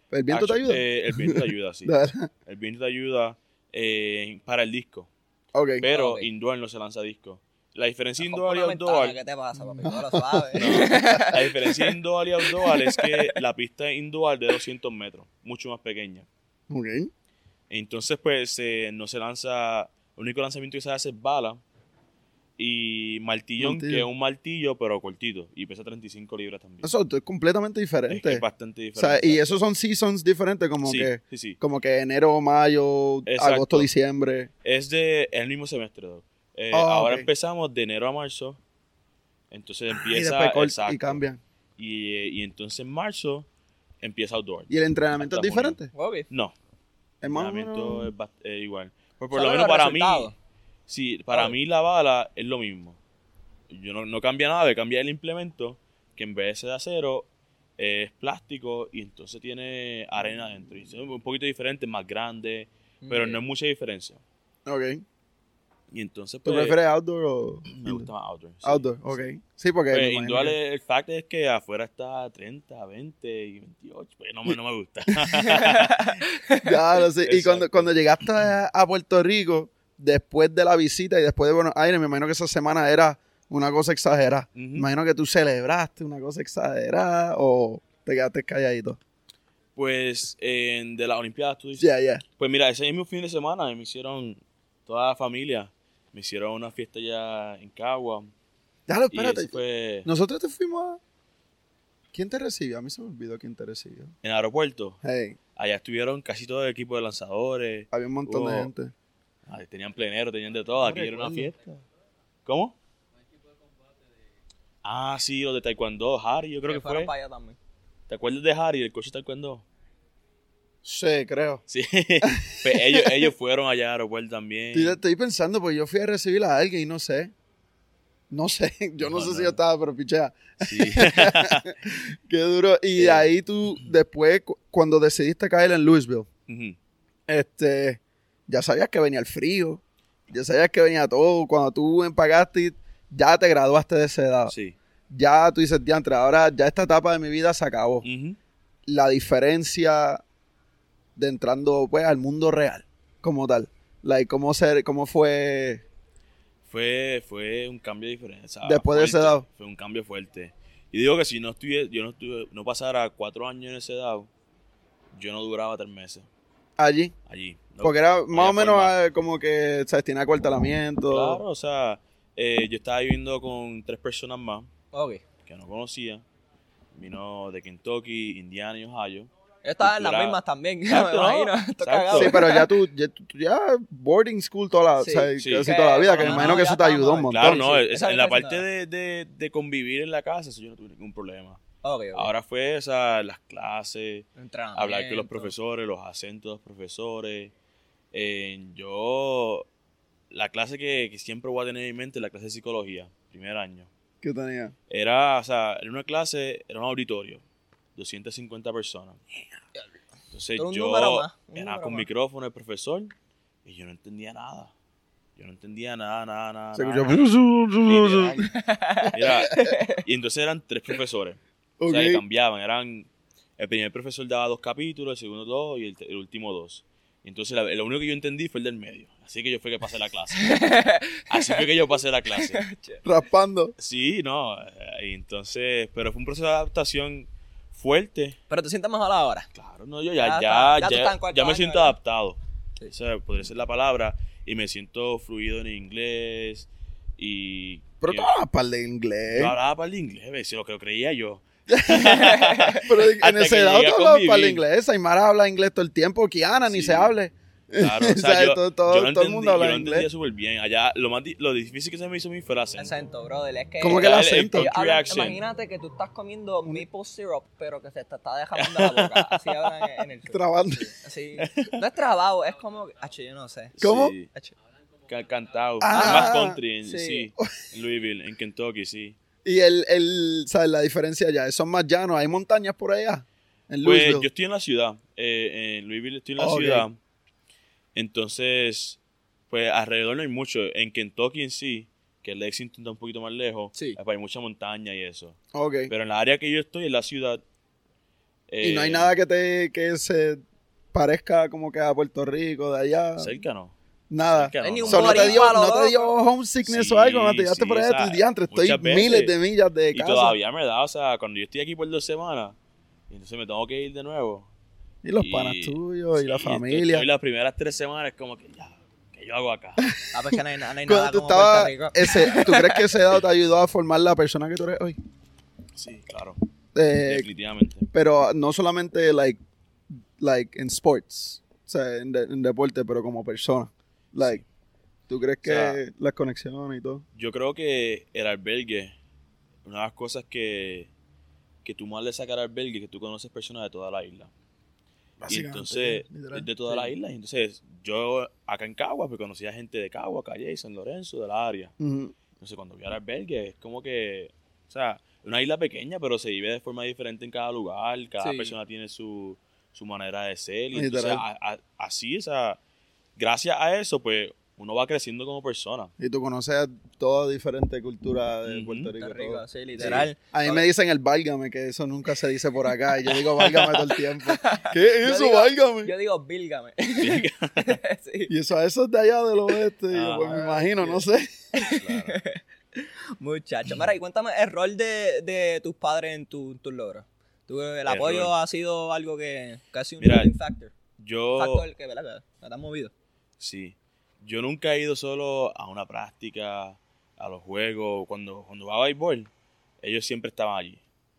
¿El viento te ayuda? Eh, el viento te ayuda, sí. ¿De verdad? El viento te ayuda eh, para el disco. Ok. Pero Ok. indoor no se lanza disco. La diferencia Compra indoor y una ventana, outdoor... ¿qué te pasa, papi? No lo sabes. No, la diferencia indoor y outdoor es que la pista indoor de doscientos metros, mucho más pequeña. Ok. Entonces, pues, eh, no se lanza... El único lanzamiento que se hace es bala y martillón, Martillo. que es un martillo, pero cortito. Y pesa treinta y cinco libras también. Eso es completamente es, diferente. es bastante O diferente. sea, y esos son seasons diferentes, como sí, que sí, sí. como que enero, mayo, Exacto. agosto, diciembre. Es de es el mismo semestre. ¿no? Eh, Oh, ahora ok. empezamos de enero a marzo. Entonces Y empieza... después cort- exacto. y cambian. Y, eh, y entonces en marzo empieza outdoor. ¿Y el entrenamiento Hasta es diferente? Ok. No, Es el más o entrenamiento menos- es bast- eh, igual. Pues por Solo lo menos los para mí, resultados. sí, para Ok. mí la bala es lo mismo. Yo no, no cambia nada, cambia el implemento, que en vez de ser de acero es plástico y entonces tiene arena adentro. Y es un poquito diferente, más grande, pero no es mucha diferencia. Ok. Y entonces, ¿Tú pues, prefieres outdoor o me gusta más outdoor. sí. outdoor? Ok. Sí, porque Pues, me imagino indoor, que- el fact es que afuera está treinta, veinte y veintiocho. Pues no me, no me gusta. Ya lo sé. Y Exacto. cuando, cuando llegaste a, a Puerto Rico, después de la visita y después de Buenos Aires, me imagino que esa semana era una cosa exagerada. Ujú. Me imagino que tú celebraste una cosa exagerada o te quedaste calladito. Pues en de las Olimpiadas, tú dices. Ya, ya. Pues mira, ese mismo fin de semana me hicieron, toda la familia, me hicieron una fiesta ya en Cagua. Déjalo, Y espérate. eso fue Nosotros te fuimos a... ¿Quién te recibió? A mí se me olvidó quién te recibió. en el aeropuerto. Hey, Allá estuvieron casi todo el equipo de lanzadores. había un montón de Hubo- gente. Ay, tenían plenero, tenían de todo. No Aquí era una recuerdo. fiesta. ¿Cómo? Ah, sí, los de Taekwondo, Harry, yo creo que fueron fue. para allá también. ¿Te acuerdas de Harry, el coche de Taekwondo? Sí, creo. Sí, pues ellos, ellos fueron allá al aeropuerto también. Estoy, estoy pensando, pues yo fui a recibir a alguien y no sé. No sé, yo no, No, sé no. si yo estaba, pero pichea. Sí. Qué duro. Y Sí. de ahí tú, después, cu- cuando decidiste caer en Louisville, Ujú. este, ya sabías que venía el frío, ya sabías que venía todo. Cuando tú empagaste, ya te graduaste de esa edad. Sí. Ya tú dices, diantre, ahora ya esta etapa de mi vida se acabó. Ujú. La diferencia de entrando, pues, al mundo real, como tal. Like, ¿cómo, ser, cómo fue? Fue, fue un cambio diferente. o sea, Después de esa fuerte. edad. Fue un cambio fuerte. Y digo que si no estuviera, yo no estuve, no pasara cuatro años en esa edad, yo no duraba tres meses Allí? allí. No, Porque era no más o había menos forma. eh, como que, ¿sabes? Tenía acuartelamiento. Claro, o sea, eh, yo estaba viviendo con tres personas más Ok. que no conocía. Vino de Kentucky, Indiana y Ohio. Yo estaba en las Cultura- mismas también, Exacto, me imagino. ¿no? Estoy Exacto. cagado. Sí, pero ya tú, ya, tú- ya boarding school toda la, Sí. o sea, Sí. casi Que toda la vida, por que lo me menos imagino que ya eso te ayudó un estábamos- montón. Claro, no, sí. es- Esa en la es la parte de, de, de convivir en la casa, eso yo no tuve ningún problema. Ok, ok. Ahora fue, o sea, las clases, Entrenamiento. hablar con los profesores, los acentos de los profesores. Eh, yo, la clase que, que siempre voy a tener en mi mente es la clase de psicología, primer año. ¿Qué tenía? Era, o sea, era una clase, era un auditorio, doscientas cincuenta personas. Entonces Pero un yo número más, un era número con más. micrófono el profesor y yo no entendía nada. Yo no entendía nada, nada, nada. Se nada. escuchó. Literal. Mira, y entonces eran tres profesores. O sea, que Ok. cambiaban. Eran, el primer profesor daba dos capítulos, el segundo dos y el, el último dos. Y entonces la- lo único que yo entendí fue el del medio. Así que yo fue que pasé la clase. Así fue que yo pasé la clase. Raspando. Sí, no. eh, Y entonces, pero fue un proceso de adaptación fuerte. Pero te sientes mejor ahora. Claro, no, yo ya, Ya ya, está, ya tú ya, estás en cuarto ya me año, siento ¿verdad? adaptado. Sí. O sea, podría ser la palabra. Y me siento fluido en inglés. Y. Pero y- tú hablas par de inglés. yo hablaba par de inglés, ¿ves? Lo que lo creía yo. Pero en Hasta ese que lado llegué a tú hablabas par de convivir. inglés. Aymara habla inglés todo el tiempo. Kiana ni Sí. se hable. Claro, o O sea, sea, yo, todo- todo- yo lo todo el entendí- mundo habla yo lo inglés. entendía súper bien. Allá, lo, más di- lo difícil que se me hizo a mí fue el acento. Acento, brother. Es que. ¿Cómo que el El- el acento? Ellos country hablan- accent. imagínate que tú estás comiendo maple syrup, pero que se te está dejando de la boca. Así hablan en- en el show. Trabando. Así. No es trabado, es como. H, yo no sé. ¿Cómo? Sí, H. ca- cantado. Ah. Es más country, en, Sí. sí. En Louisville, en Kentucky, sí. Y el, el, ¿sabes? La diferencia allá, son más llanos. Hay montañas por allá. En Pues Louisville. yo estoy en la ciudad. eh, en Louisville estoy en la Ok. ciudad. Entonces, pues alrededor no hay mucho. En Kentucky en sí, que Lexington está un poquito más lejos, Sí. pues, hay mucha montaña y eso. Ok. Pero en la área que yo estoy, en la ciudad, Y no hay Eh, nada que te que se parezca como que a Puerto Rico, de allá. Cerca no. Nada. Cerca No hay no, ni no. un So, ¿no, te dio, boricua, ¿No loco. te dio homesickness Sí, o algo? ¿No te llegaste sí, por allá o sea, tus diantres? Estoy muchas veces. miles de millas de Y casa. todavía me da, o sea, cuando yo estoy aquí por dos semanas, y entonces me tengo que ir de nuevo. Y los y- panas tuyos y la sí, estoy- familia. estoy las primeras tres semanas es como que ya, ¿qué yo hago acá? Ah, pues que no hay, no hay Cuando nada tú como estabas, Puerto Rico. ese, ¿tú crees que ese dado te ayudó a formar la persona que tú eres hoy? Sí, claro, Eh, definitivamente. pero no solamente like, like en sports, o sea, en, de- en deporte, pero como persona. Like, ¿tú crees que O sea, las conexiones y todo? Yo creo que el albergue, una de las cosas que, que tú más le sacas al albergue es que tú conoces personas de toda la isla. Y Básicamente, entonces, literal. es de toda Sí. la isla. Y entonces, yo acá en Caguas, pues conocía gente de Caguas, Calle, San Lorenzo, de la área. Ujú. Entonces, cuando voy al albergue, es como que, o sea, una isla pequeña, pero se vive de forma diferente en cada lugar. Cada Sí. persona tiene su, su manera de ser. Y entonces, Literal. a- a- así, o sea, gracias a eso, pues, uno va creciendo como persona. Y tú conoces toda diferente cultura de Ujú. Puerto Rico. Puerto Rico, todo. sí, literal. A mí me dicen el válgame, que eso nunca se dice por acá. Y yo digo válgame todo el tiempo. ¿Qué es Yo eso, digo- válgame? Yo digo, bílgame. sí. Y eso, eso es de allá del oeste. Y yo, Ah, pues me imagino, no sé. Claro. Muchacho. Mira, y cuéntame el rol de, de tus padres en tu- tus logros. ¿Tú, el apoyo rol. ha sido algo que casi un Mira, driving factor? Yo, Factor que, ¿verdad? Que te has movido. sí, yo nunca he ido solo a una práctica, a los juegos. Cuando, cuando va a béisbol, ellos siempre estaban allí.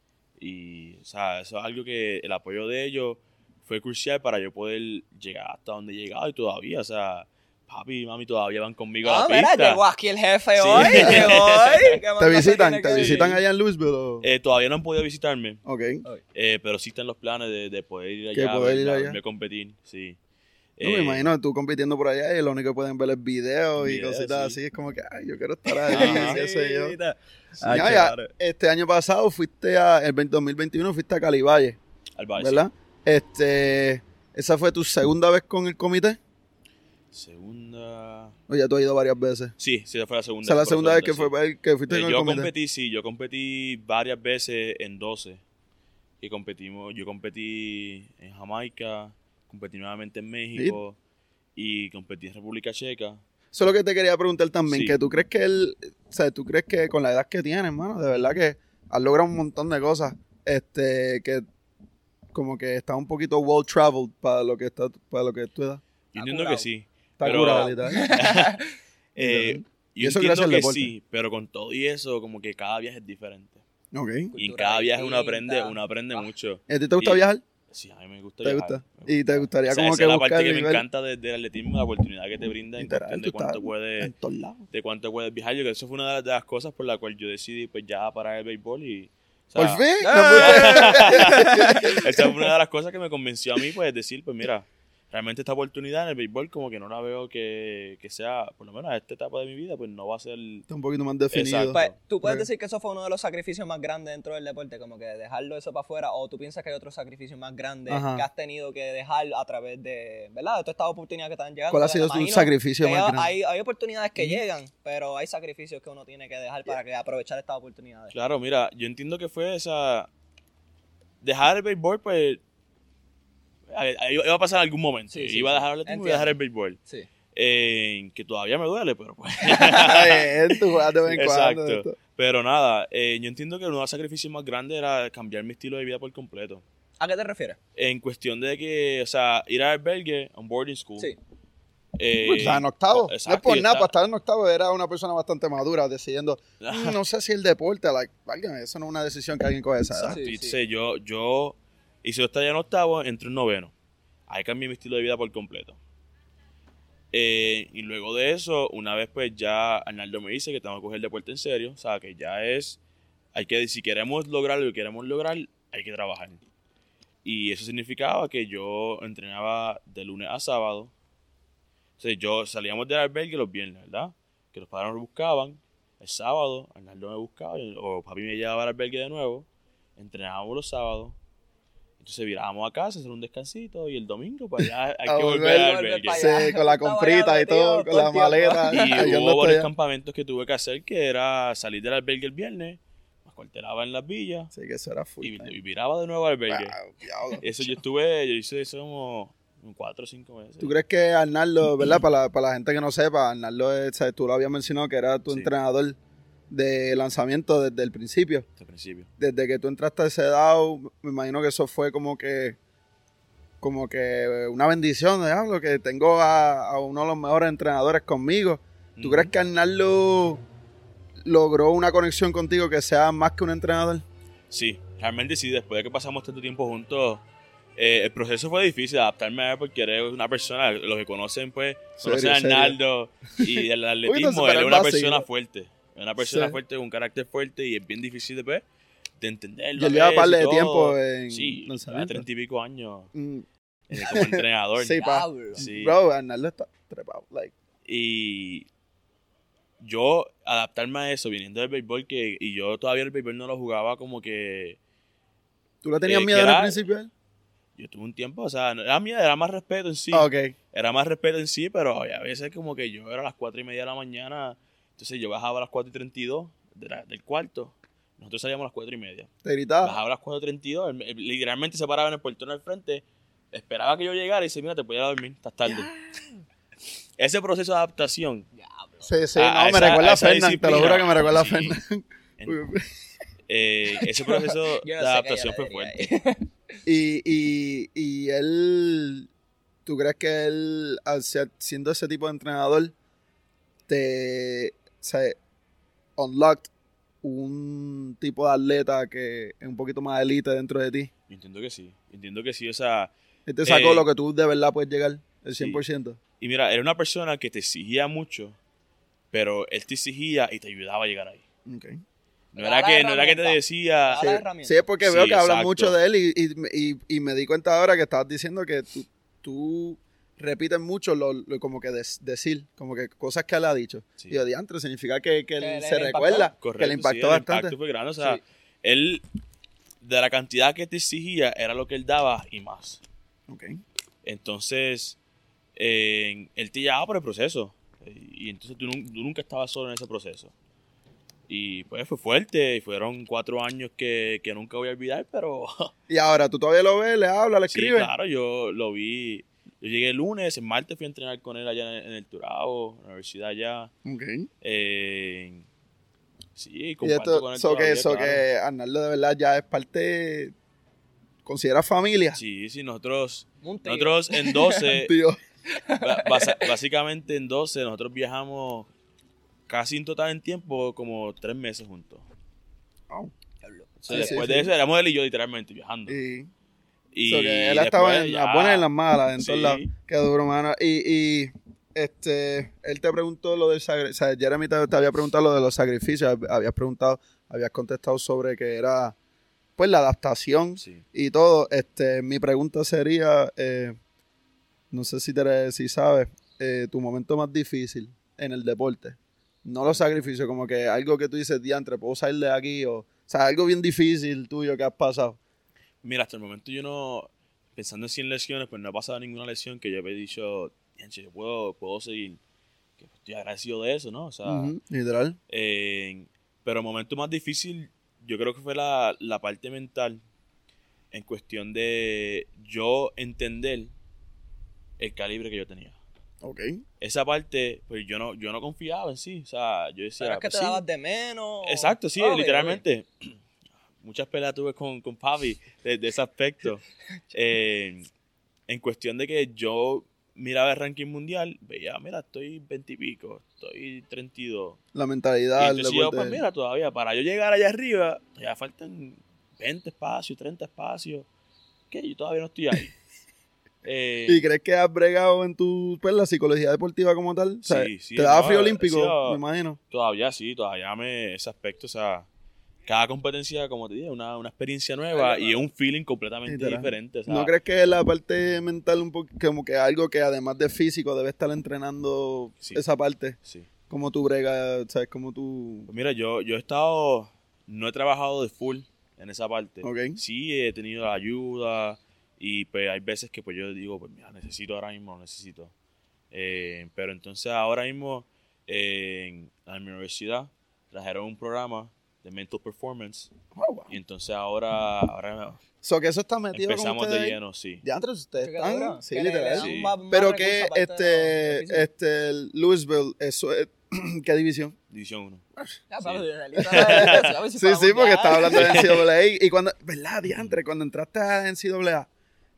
Y, o sea, eso es algo que el apoyo de ellos fue crucial para yo poder llegar hasta donde he llegado y todavía, o sea, papi y mami todavía van conmigo a Ah, la mira, pista. llegó aquí el jefe Sí. hoy. Llegó hoy. ¿Qué más ¿Te cosa visitan? tiene ¿Te que visitan decir? allá en Louisville? o? Eh, todavía no han podido visitarme, Ok. eh, pero sí están los planes de, de poder ir Que allá, poder ir a allá. verme a competir, sí. No, me Eh, imagino tú compitiendo por allá y lo único que pueden ver es videos y Videos, cositas sí. así. Es como que, ay, yo quiero estar ahí, Ajá. qué sé yo. Sí, Ya, ya, claro. este año pasado fuiste a, el dos mil veintiuno fuiste a Calivalle, al Valle, ¿verdad? Este, ¿esa fue tu segunda vez con el comité? sí. Segunda... O ya tú has ido varias veces. Sí, sí, esa fue la segunda. Esa es la fue segunda vez que, sí. fue, que fuiste Eh, con el yo comité. competí, sí, yo competí varias veces en doce. Y competimos, yo competí en Jamaica, competí nuevamente en México y competí en República Checa. Eso es lo que te quería preguntar también, Sí. que tú crees que él, o sea, tú crees que con la edad que tienes, hermano, de verdad que has logrado un montón de cosas, este, que como que está un poquito well traveled para lo que está, para lo que tú edad. Yo Está entiendo curado. que sí. Está Pero- curado, literal. Eh, Y yo eso entiendo gracias al que deporte. sí, pero con todo y eso, como que cada viaje es diferente. Ok. Y en Cultura cada viaje uno distinta. aprende, uno aprende Ah. mucho. ¿A ti te gusta Y- viajar? Sí, a mí me gusta ¿Te viajar, gusta? me Y te gustaría Esa- como esa que es la buscar parte que y me ver- encanta de- del atletismo, la oportunidad que te brinda en Literal, cuestión tú de cuánto estás puedes en todos lados. de cuánto puedes viajar. Yo creo que eso fue una de las, de las cosas por la cual yo decidí pues ya parar el béisbol y... o sea, ¿Por fin? ¡Ah! esa fue una de las cosas que me convenció a mí, pues decir, pues mira, realmente esta oportunidad en el béisbol como que no la veo que, que sea, por lo menos a esta etapa de mi vida, pues no va a ser... Está un poquito más definido. Exacto. Pues, ¿tú puedes Ok. decir que eso fue uno de los sacrificios más grandes dentro del deporte? Como que dejarlo eso para afuera. ¿O tú piensas que hay otros sacrificios más grandes Ajá. que has tenido que dejar a través de, ¿verdad? De todas estas oportunidades que están llegando. ¿Cuál ha Porque sido me tu imagino sacrificio que más hay, grande? hay, hay oportunidades que llegan, pero hay sacrificios que uno tiene que dejar para que aprovechar estas oportunidades. Claro, mira, yo entiendo que fue esa... Dejar el béisbol, pues... a ver, iba a pasar en algún momento. Sí, sí, iba a sí. dejar el atletismo y iba a dejar el béisbol. Sí. Eh, que todavía me duele, pero pues... Ay, tú juegas de vez en cuando. Exacto. esto. Pero nada, eh, yo entiendo que uno de los sacrificios más grandes era cambiar mi estilo de vida por completo. ¿A qué te refieres? En cuestión de que, o sea, ir al albergue, a un boarding school. Sí. eh, Pues, estaba en octavo. No es exacto, por y nada, está- para estar en octavo era una persona bastante madura decidiendo, "Mm, no sé si el deporte, like, válgame, eso no es una decisión que alguien coge a esa edad". Exacto, Sí, y sí. entonces yo, yo, y si yo estaba ya en octavo, entré en noveno. Ahí cambié mi estilo de vida por completo. Eh, y luego de eso, una vez pues ya Arnaldo me dice que tengo que coger el deporte en serio, o sea, que ya es, hay que, si queremos lograr lo que queremos lograr, hay que trabajar. Y eso significaba que yo entrenaba de lunes a sábado. O sea, yo salíamos del albergue los viernes, ¿verdad? Que los padres nos buscaban. El sábado, Arnaldo me buscaba, o papi me llevaba al albergue de nuevo. Entrenábamos los sábados. Entonces virábamos a casa, hacer un descansito. Y el domingo, pues ya hay A que volver volver, al volver albergue. para Sí, allá. con la Estaba comprita allá y todo, metido con la todo el tiempo. maleta. Y ayudando hubo hasta varios allá. campamentos que tuve que hacer, que era salir del albergue el viernes. cuartelaba en las villas Sí, que eso era full y, time. y viraba de nuevo al albergue. Wow, diablo. Eso yo estuve, yo hice eso como cuatro o cinco meses. ¿Tú crees que Arnaldo, verdad? Para la, para la gente que no sepa, Arnaldo, es, ¿sabes? Tú lo habías mencionado que era tu Sí. entrenador de lanzamiento desde el principio. Desde el principio. Desde que tú entraste a ese DAO, me imagino que eso fue como que como que una bendición, diablo, que tengo a, a uno de los mejores entrenadores conmigo. ¿Tú Ujú. crees que Arnaldo logró una conexión contigo que sea más que un entrenador? Sí, realmente sí. Después de que pasamos tanto tiempo juntos, eh, el proceso fue difícil adaptarme a él porque eres una persona, los que conocen, pues, Serio, conocen a serio. Arnaldo y el atletismo, pero él es es una básico. persona fuerte. Es una persona Sí. fuerte, con un carácter fuerte y es bien difícil de, pues, de entenderlo. Yo a lleva veces par y de todo. tiempo en Sí, lleva lanzamiento. treinta y pico años Mm, eh, como entrenador. Sí, pa. Diablo. Sí. Bro, Arnaldo está trepado. Like, Y yo adaptarme a eso, viniendo del béisbol, que, y yo todavía el béisbol no lo jugaba como que... ¿tú le tenías Eh, miedo que en el era- principio a él? Yo tuve un tiempo, o sea, no era miedo, era más respeto en sí. Ah, ok. Era más respeto en sí, pero a veces como que yo era a las cuatro y media de la mañana, entonces yo bajaba a las cuatro y treinta y dos de la- del cuarto. Nosotros salíamos a las cuatro y media. Te gritaba. Bajaba a las cuatro y treinta y dos, él- él literalmente se paraba en el portón al frente, esperaba que yo llegara y dice, mira, te voy a dormir, estás tarde. Ese proceso de adaptación, Diablo. Sí, sí, a- no, a me esa- recuerda a a esa Fernan, te lo disciplina. juro que me recuerda a Sí. Fernan. en- eh, ese proceso Yo de no sé qué yo adaptación le fue diría fuerte. ahí. Y, y, y él, ¿tú crees que él, al ser- siendo ese tipo de entrenador, te, se unlocked un tipo de atleta que es un poquito más elite dentro de ti? Yo entiendo que sí, entiendo que sí, o sea, Él te sacó Eh, lo que tú de verdad puedes llegar, el sí. cien por ciento. y mira, era una persona que te exigía mucho, pero él te exigía y te ayudaba a llegar ahí. Okay. No Te era da la que, no era que te herramienta. decía, Te da Sí, la herramienta. sí, es porque Sí, veo que hablas exacto. mucho de él y, y, y, y me di cuenta ahora que estabas diciendo que tú, tú repites mucho lo, lo- como que des- decir, como que cosas que él ha dicho. Sí. Y yo, diantre, significa que, que Que él le- se le impactó. recuerda, correcto, que le impactó sí, el bastante. impacto fue grande, o sea, Sí. él, de la cantidad que te exigía, era lo que él daba y más. Ok. Entonces, eh, él te llevaba por el proceso. Y entonces tú, nun- tú nunca estabas solo en ese proceso. Y pues fue fuerte. Y fueron cuatro años que, que nunca voy a olvidar, pero Y ahora, ¿tú todavía lo ves, le hablas, le sí, escribes? claro, yo lo vi. Yo llegué el lunes, el martes fui a entrenar con él allá en el, en el Turabo, en la universidad allá. Ok. Eh, sí, Y comparto esto, con él so que, todavía, so claro. que Arnaldo de verdad ya es parte, considera familia. Sí, sí, nosotros, Un tío. nosotros en doce, Tío. ba- basa- básicamente en doce, nosotros viajamos casi en total en tiempo como tres meses juntos. Wow. Diablo. O sea, Sí, sí, después sí. de eso éramos él y yo literalmente viajando. Y, Y so que él ha estado después en ya- las buenas y en las malas, en Sí. todos lados. Qué duro, mano. Y, y este, él te preguntó lo del sacrificio. O sea, Jeremy te, te había preguntado lo de los sacrificios. Habías preguntado, habías contestado sobre que era, pues, la adaptación Sí. y todo. Este, mi pregunta sería, eh, no sé si, te, si sabes, eh, tu momento más difícil en el deporte. No los sacrificios, como que algo que tú dices, diantre, puedo salir de aquí. O, o sea, algo bien difícil tuyo que has pasado. Mira, hasta el momento yo no, pensando en cien lesiones, pues no ha pasado ninguna lesión que yo haya dicho, "Yanche, yo puedo, puedo seguir. Que estoy agradecido de eso, ¿no? O sea, Ujú, literal. eh, pero el momento más difícil, yo creo que fue la, la parte mental, en cuestión de yo entender el calibre que yo tenía. Ok. Esa parte, pues yo no, yo no confiaba en sí. O sea, yo decía. ¿Pero es que pues, te sí. dabas de menos? Exacto, sí, Ah, ok, literalmente. Muchas peleas tuve con, con Pavi de, de ese aspecto. Eh, en cuestión de que yo miraba el ranking mundial, veía, mira, estoy veinte y pico, estoy treinta y dos. La Y mentalidad, el entonces yo, deporte. pues mira, todavía, para yo llegar allá arriba, ya faltan veinte espacios, treinta espacios. Que yo todavía no estoy ahí. Eh, ¿Y crees que has bregado en tu, pues, la psicología deportiva como tal? O sea, Sí, sí, te daba no, frío olímpico, sí, oh. me imagino. Todavía sí, todavía me ese aspecto, o sea, cada competencia, como te dije, una, una experiencia nueva y es un feeling completamente Literal. diferente. O sea, ¿No crees que la parte mental un poco como que algo que además de físico debe estar entrenando Sí. esa parte? Sí. Como tú bregas, ¿sabes? Como tú... Pues mira, yo, yo he estado, no he trabajado de full en esa parte. Ok. Sí he tenido la ayuda y pues hay veces que pues yo digo, pues mira, necesito ahora mismo, lo necesito. Eh, pero entonces ahora mismo eh, en, en mi universidad trajeron un programa de Mental Performance. Oh, wow. Y entonces ahora, ahora So que eso está metido con empezamos ustedes de ahí. lleno, sí. Ya antes ustedes ¿Qué están, duro? sí, Que le- le literal. dan Sí. más- más Pero recursos que aparte de este, lo físico. este, Louisville, eso es, ¿qué división? División uno. Ya, Sí. pero, a ver si Sí, podemos sí, porque ya. estaba hablando de N C A A. Y cuando, ¿verdad, diantre? Cuando entraste a N C A A,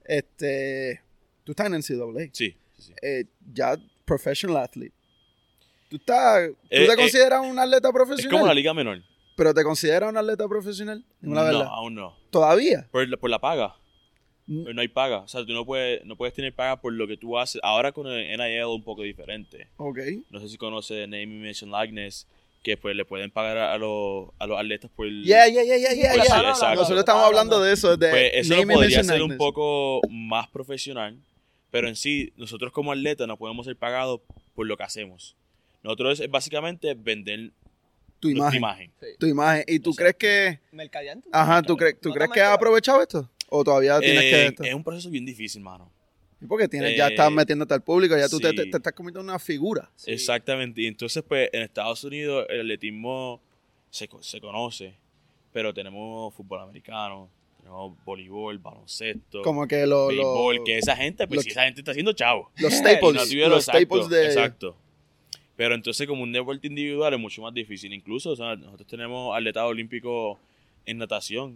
este, tú estás en N C A A. Sí, sí, sí. Eh, ya professional athlete. ¿Tú, estás, ¿tú Eh, te eh, consideras un atleta Es profesional? como la liga menor. ¿Pero te consideras un atleta profesional? Dime la No, verdad. aún no. ¿Todavía? Por la, por la paga. Mm. Pero no hay paga. O sea, tú no puedes, no puedes tener paga por lo que tú haces. Ahora con el N I L un poco diferente. Ok. No sé si conoces Name, Image and Likeness, que pues le pueden pagar a, los, a los atletas por el... Yeah, yeah, yeah, yeah, yeah. Pues yeah. sí, exacto. Nosotros estamos hablando de eso. De Pues eso name, lo podría image, and ser un likeness. poco más profesional, pero en sí, nosotros como atletas no podemos ser pagados por lo que hacemos. Nosotros es básicamente vender Tu nuestra imagen. imagen. Sí. Tu imagen. ¿Y tú Exacto. crees que... Mercadeante. Ajá, ¿tú, crees, ¿tú No te crees que has metas. aprovechado esto? ¿O todavía tienes Eh, que...? Esto? es un proceso bien difícil, mano. Porque tienes, ya eh, estás metiéndote al público, ya tú te, sí. te- te estás convirtiendo en una figura. Sí. Exactamente. Y entonces, pues, en Estados Unidos el atletismo se, co- se conoce, pero tenemos fútbol americano, tenemos voleibol, baloncesto, Como que lo- lo- béisbol, que esa gente, pues lo si que- esa gente está haciendo chavo. Los Y staples, no tuvieron- los exacto, staples de... Exacto. Pero entonces como un deporte individual es mucho más difícil. Incluso, o sea, nosotros tenemos atletas olímpicos en natación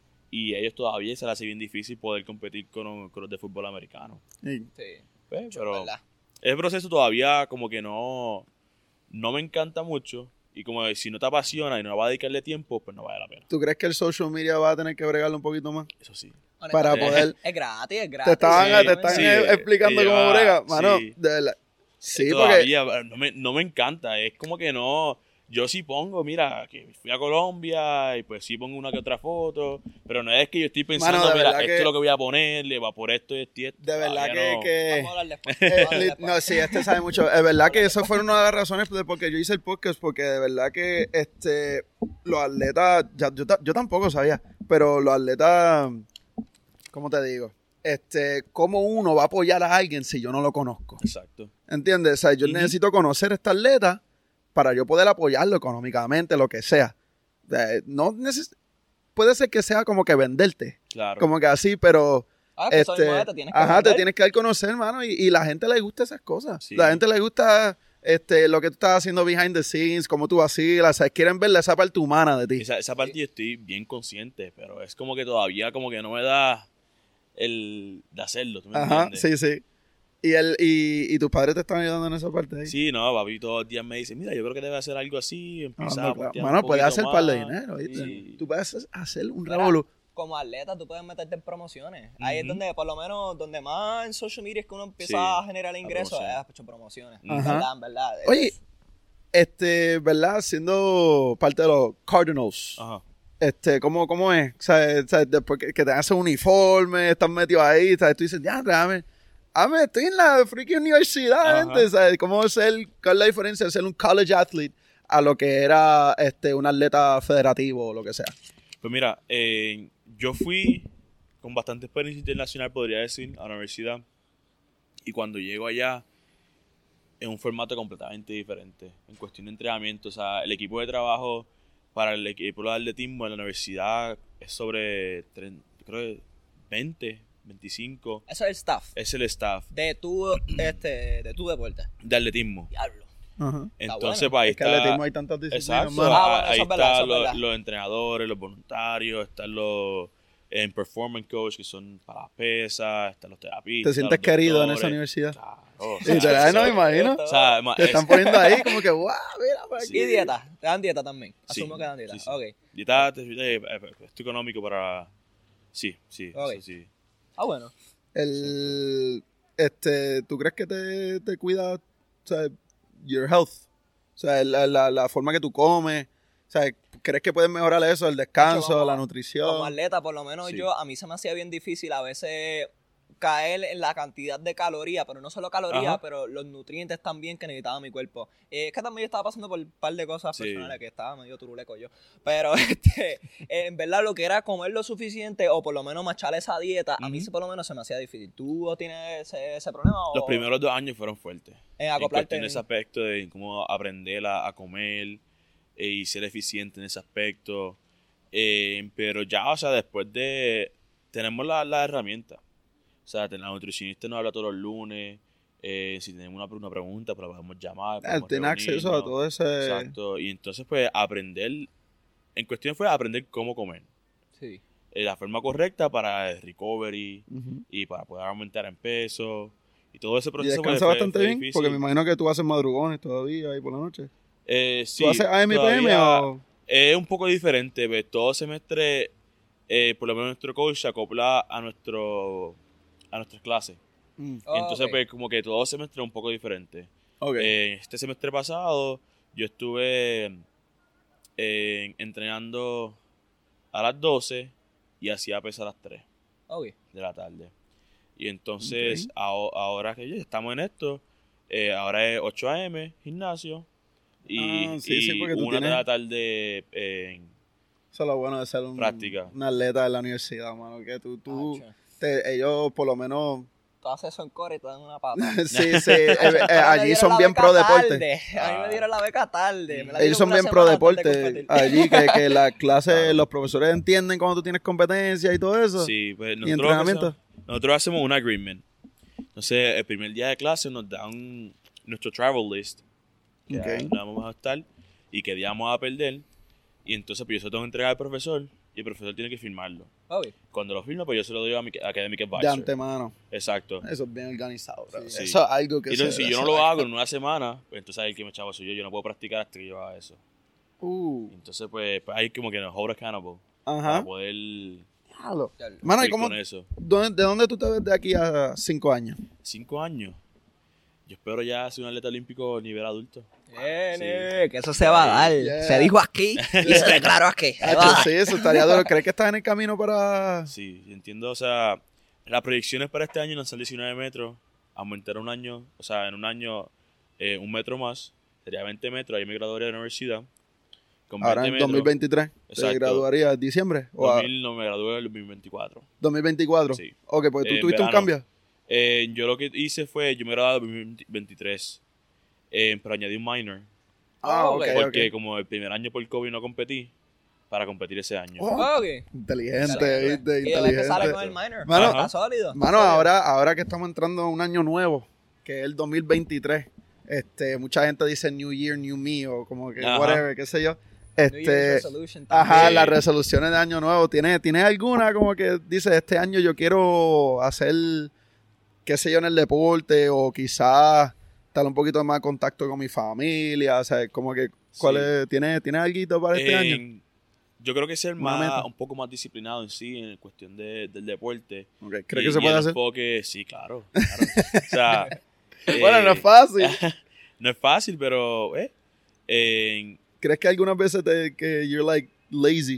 y a ellos todavía se les hace bien difícil poder competir con, con los de fútbol americano. Sí. Sí. Pues, Mucho, pero ¿verdad? ese proceso todavía como que no, no me encanta mucho y como si no te apasiona y no va a dedicarle tiempo, pues no vale la pena. ¿Tú crees que el social media va a tener que bregarlo un poquito más? Eso sí. Para Honestamente, poder... Es gratis, es gratis. Te estaban, Sí, te están sí, eh, explicando ella cómo va- brega. Mano, sí. de verdad. Sí, porque... todavía no me, no me encanta. Es como que no. Yo sí pongo, mira, que fui a Colombia y pues sí pongo una que otra foto. Pero no es que yo estoy pensando, Mano, de mira, verdad esto que- es lo que voy a ponerle, va por esto y esto y esto. De verdad Todavía que... no. que- Vamos a hablar después. Eh, Vamos a hablar li- después. no, sí, este sabe mucho. Es verdad que eso fue una de las razones de por qué yo hice el podcast, porque de verdad que este los atletas, ya- yo, ta- yo tampoco sabía, pero los atletas, ¿cómo te digo? Este, ¿cómo uno va a apoyar a alguien si yo no lo conozco? Exacto. ¿Entiendes? O sea, yo Ujú. necesito conocer a este atleta para yo poder apoyarlo económicamente, lo que sea. O sea, no neces- puede ser que sea como que venderte, Claro. como que así, pero... Ah, que soy Este, nueva, te tienes que ajá, te vender. tienes que dar a conocer, hermano, y, y la gente le gusta esas cosas. Sí. La gente le gusta este, lo que tú estás haciendo behind the scenes, cómo tú vacilas, o sea, quieren ver esa parte humana de ti. Esa, esa parte yo estoy bien consciente, pero es como que todavía como que no me da el de hacerlo, ¿tú me Ajá, entiendes? sí, sí. Y, el, y, y tus padres te están ayudando en esa parte ahí. Sí, no, papi todos los días me dice, mira, yo creo que debe hacer algo así, No, empieza no, a claro. postear Mano, un puedes poquito hacer un par de más. dinero, ¿viste? Sí. Tú puedes hacer un Mira, revolú. Como atleta tú puedes meterte en promociones. Ahí es Ujú. donde, por lo menos, donde más en social media es que uno empieza Sí, a generar ingresos, promoción. es hecho promociones. Ajá. En verdad, en verdad. Oye, Es- este, ¿verdad? Siendo parte de los Cardinals, Ajá. este, ¿cómo, cómo es? O sea, o sea, después que, que te hacen uniforme, están metidos ahí, ¿sabes? Tú dices, ya, dame, dame, estoy en la freaking universidad, Ajá. gente, ¿sabes? ¿Cómo es el, cuál es la diferencia de ser un college athlete a lo que era este, un atleta federativo o lo que sea? Pues mira, eh, yo fui con bastante experiencia internacional, podría decir, a la universidad. Y cuando llego allá, es un formato completamente diferente. En cuestión de entrenamiento, o sea, el equipo de trabajo para el equipo de atletismo en la universidad es sobre, tre- creo que veinte, veinticinco. Eso es el staff. Es el staff De tu, este, de tu deporte. de atletismo. Diablo. Ajá. Entonces, bueno. pues ahí Es que está... atletismo hay tantas disciplinas, Exacto, mano. Ah, bueno, ahí eso es verdad, están eso es los, verdad. los entrenadores, los voluntarios, están los en performance coach que son para las pesas, están los terapistas. ¿Te sientes los querido en esa doctores. universidad? Claro. o Sí, sea, te la- no me eso- imagino. O sea, ma- Te es- están poniendo ahí como que, wow, mira por aquí. Sí. Y dieta. Te dan dieta también. Sí, Asumo que dan dieta. sí, sí. Ok. dieta, te- eh, eh, esto económico para... Sí, sí, Ok. eso sí. Ah, bueno. El, este, ¿tú crees que te, te cuida, o sea, your health? O sea, la, la, la forma que tú comes, o sea, ¿crees que puedes mejorar eso, el descanso, Como- la Como nutrición? atleta, por lo menos Sí. yo, a mí se me hacía bien difícil a veces caer en la cantidad de calorías, pero no solo calorías, Ajá. pero los nutrientes también que necesitaba mi cuerpo. Eh, es que también yo estaba pasando por un par de cosas Sí. personales que estaba medio turuleco yo. Pero este, eh, en verdad lo que era comer lo suficiente o por lo menos machar esa dieta, a mí Ujú. sí por lo menos se me hacía difícil. ¿Tú tienes ese, ese problema? Los o primeros dos años fueron fuertes. en En acoplarte? cuestión de ese aspecto de cómo aprender a, a comer, eh, y ser eficiente en ese aspecto. Eh, pero ya, o sea, después de... Tenemos la, la herramienta. O sea, la nutricionista nos habla todos los lunes. Eh, si tenemos una, una pregunta, pues la podemos llamar. Él tiene acceso a todo ese... Exacto. Y entonces, pues, aprender... En cuestión fue aprender cómo comer. Sí. Eh, la forma correcta para el recovery Ujú. y para poder aumentar en peso. Y todo ese Y proceso pues, descansa fue, bastante fue bien, difícil. porque me imagino que tú haces madrugones todavía ahí por la noche. Eh, sí, ¿Tú haces A M y P M todavía o...? es un poco diferente, ¿ves? Todo semestre, eh, por lo menos nuestro coach se acopla a nuestro a nuestras clases. Mm. Oh, Entonces, ok. pues, como que todo semestre es un poco diferente. Ok. Eh, este semestre pasado, yo estuve eh, entrenando a las doce y hacía pesas a las tres Ok. de la tarde. Y entonces, Ok. aho- ahora que ya estamos en esto, eh, ahora es ocho a eme, gimnasio, y, Ah, sí, sí, y porque tú una de tienes- la tarde en Eso es lo bueno de ser un, práctica. un atleta de la universidad, mano. Que tú, tú Tacho. te- ellos por lo menos... Tú haces eso en core y te dan una pata. sí, sí. eh, eh, A mí me allí dieron son la bien beca pro deporte. tarde. A mí me dieron la beca tarde. Me la dieron Ellos son una bien pro semana antes de deporte. competir. Allí que, que las clases, Claro. los profesores entienden cuando tú tienes competencia y todo eso. Sí, pues Y nosotros, entrenamiento. hacemos, nosotros hacemos un agreement. Entonces, el primer día de clase nos dan nuestro travel list, que Ok. a dónde vamos a estar y qué día vamos a perder. Y entonces, pues yo se lo tengo que entregar al profesor y el profesor tiene que firmarlo. Ok. Cuando lo firma, pues yo se lo doy a mi academic advisor. De antemano. Exacto. Eso es bien organizado, bro. Sí. Eso es algo que Y entonces, se si yo no se- lo hago en una semana, pues entonces ahí el que me chavo soy yo. Yo no puedo practicar hasta que yo haga eso. Uh, Entonces, pues, pues hay como que nos hold accountable para ajá. poder Diablo. Diablo. Mano, ¿y ir cómo, con eso. dónde- ¿de dónde tú te ves de aquí a cinco años? Cinco años. Yo espero ya ser un atleta olímpico nivel adulto. Viene, que eso se va a dar. Yeah. Se dijo aquí y se declaró aquí. Se va a Hacho, dar. sí, eso estaría duro. ¿Crees que estás en el camino para...? Sí, entiendo, o sea, las proyecciones para este año son diecinueve metros, aumentar un año, o sea, en un año eh, un metro más, sería veinte metros, ahí me graduaría de la universidad. Con Ahora veinte en metros, dos mil veintitrés. ¿Te Exacto. graduarías en diciembre? ¿O a dos mil no me gradué en dos mil veinticuatro. dos mil veinticuatro? Sí. Ok, porque tú En tuviste un verano. cambio. Eh, yo lo que hice fue, yo me gradué en dos mil veintitrés, eh, pero añadí un minor, Ah, ok, ok. porque ok. como el primer año por COVID no competí, para competir ese año. Oh, Ok. inteligente, Excelente. ¿viste? Y de vez que sale Inteligente. con el minor. Mano, Está sólido. Mano, Sólido. ahora, ahora que estamos entrando a un año nuevo, que es el dos mil veintitrés, este, mucha gente dice New Year, New Me, o como que Ajá. whatever, qué sé yo. New Year's Este, resolution ajá, también. Sí. las resoluciones de año nuevo. ¿Tienes, ¿Tienes alguna como que dice, este año yo quiero hacer, qué sé yo, en el deporte, o quizás estar un poquito más en contacto con mi familia? O sea, como que, ¿cuál Sí. es? ¿Tienes, ¿Tienes algo para este año? En- Yo creo que ser Una meta. más, un poco más disciplinado en sí, en cuestión de, del deporte. Okay. ¿Crees Y- que se y puede el hacer? enfoque, sí, claro. claro. O sea, Bueno, no eh, es fácil. no es fácil, pero eh, en, ¿Crees que algunas veces te, que you're like lazy?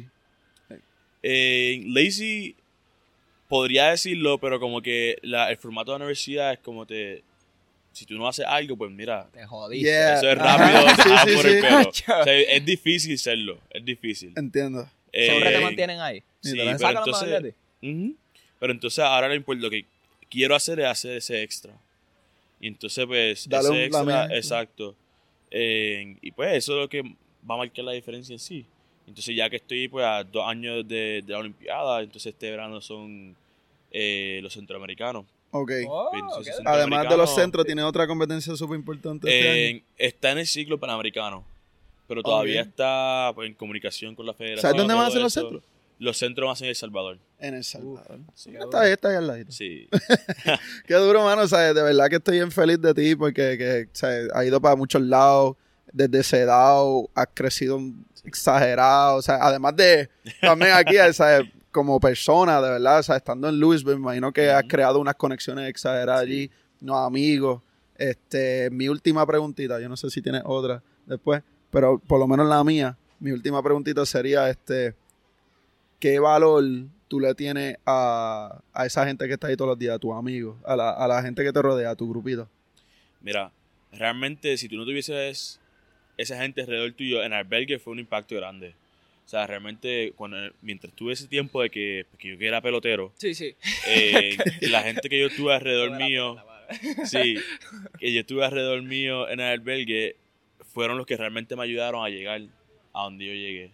en lazy podría decirlo, pero como que la, el formato de la universidad es como te... Si tú no haces algo, pues mira, Te jodiste. Yeah. eso es Ajá. rápido, te Sí, vas sí, por sí. el pelo. O sea, es difícil serlo, es difícil. Entiendo. Siempre te Eh, mantienen ahí. Sí, Literal. pero Sácalo más entonces, de ti. ujú. Pero entonces ahora lo, import- lo que quiero hacer es hacer ese extra. Y entonces, pues, Dale un- ese la extra, mía. exacto. Eh, y pues eso es lo que va a marcar la diferencia en sí. Entonces, ya que estoy pues a dos años de, de la Olimpiada, entonces este verano son eh, los centroamericanos. Ok. Oh, Entonces, ok. sí. Además de los Centroamericano, centros, tiene otra competencia súper importante este año. Eh, está en el ciclo panamericano, pero todavía Ok. está pues, en comunicación con la federación. ¿Sabes dónde todo van a ser los eso. centros? Los centros van a ser en El Salvador. En El Salvador. Sí. Está ahí, está ahí al ladito. Sí. Qué duro, mano. O sea, de verdad que estoy bien feliz de ti porque que, o sea, ha ido para muchos lados. Desde esa edad has crecido exagerado. O sea, además de también aquí, o sea, como persona, de verdad, o sea, estando en Louisville, me imagino que has Ujú. creado unas conexiones exageradas Sí. allí, unos amigos. Este, mi última preguntita, yo no sé si tienes otra después, pero por lo menos la mía, mi última preguntita sería, este, ¿qué valor tú le tienes a, a esa gente que está ahí todos los días, a tus amigos, a la, a la gente que te rodea, a tu grupito? Mira, realmente si tú no tuvieses esa gente alrededor tuyo en albergue fue un impacto grande. O sea, realmente cuando, mientras tuve ese tiempo de que, que yo era pelotero, Sí, sí. eh, la gente que yo tuve alrededor Tuve la mío, pena, madre. sí, que yo tuve alrededor mío en el albergue, fueron los que realmente me ayudaron a llegar a donde yo llegué.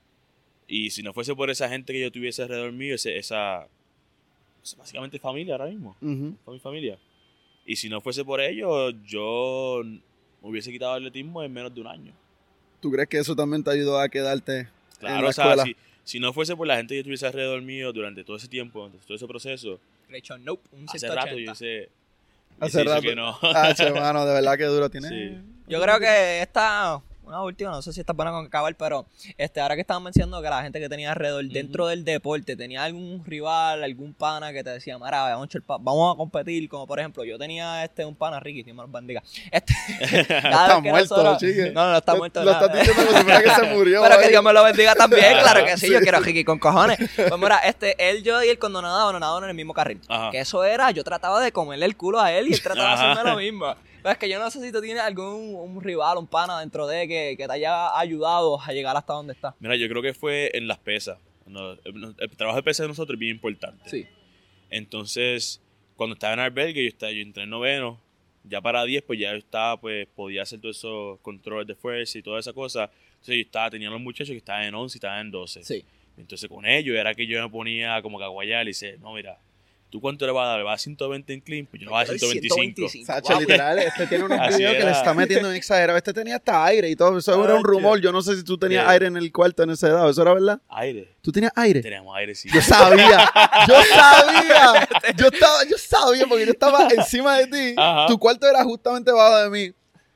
Y si no fuese por esa gente que yo tuviese alrededor mío, ese, esa, esa básicamente familia ahora mismo, Uh-huh. fue mi familia. Y si no fuese por ellos, yo me hubiese quitado el atletismo en menos de un año. ¿Tú crees que eso también te ayudó a quedarte en Claro, la o sea, escuela? si, si no fuese por la gente que tuviese alrededor mío durante todo ese tiempo, durante todo ese proceso, Rachel, nope, un hace ciento rato ochenta. yo sé, Hace hubiese dicho rato. que no. Ah, che, mano, de verdad que duro tiene. Sí. Yo creo que esta, una última, no sé si está buena con acabar, pero este, ahora que estaban mencionando que la gente que tenía alrededor Ujú. dentro del deporte, tenía algún rival, algún pana que te decía, mira, vamos a, echar pa- vamos a competir, como por ejemplo, yo tenía este un pana, Ricky, Dios me los bendiga. Este, cada Está vez que muerto, nosotros- chique. No, no, no está Lo- muerto. Lo nada. estás diciendo como si fuera que se murió. Pero que ¿vale? Dios me lo bendiga también, Ah, claro que sí, sí. yo quiero a Ricky con cojones. Pues mira, este, él, yo y él cuando nadábamos, nadábamos en el mismo carril. Ajá. Que eso era, yo trataba de comerle el culo a él y él trataba de Ajá. hacerme lo mismo. Pero es que yo no sé si tú tienes algún un rival, un pana dentro de que, que te haya ayudado a llegar hasta donde estás. Mira, yo creo que fue en las pesas. No, el, el trabajo de pesas de nosotros es bien importante. Sí. Entonces, cuando estaba en albergue, yo, estaba, yo entré en noveno, ya para diez, pues ya yo estaba, pues podía hacer todos esos controles de fuerza y toda esa cosa. Entonces yo estaba, tenía los muchachos que estaban en once y estaban en doce. Sí. Entonces con ellos era que yo me ponía como que a guayar y dice, no, mira, ¿tú cuánto le vas a dar? ¿Le vas a ciento veinte en clean? Pues yo le voy a dar ciento veinticinco. Sacha, Wow. literal, este tiene unos Así videos que era. le está metiendo en exagerado. Este tenía hasta aire y todo. Eso era un Sacha. rumor. Yo no sé si tú tenías Sí. aire en el cuarto en esa edad. ¿Eso era verdad? Aire. ¿Tú tenías aire? Teníamos aire, sí. Yo sabía. Yo sabía. Yo estaba, yo sabía porque yo estaba encima de ti. Ajá. Tu cuarto era justamente abajo de mí.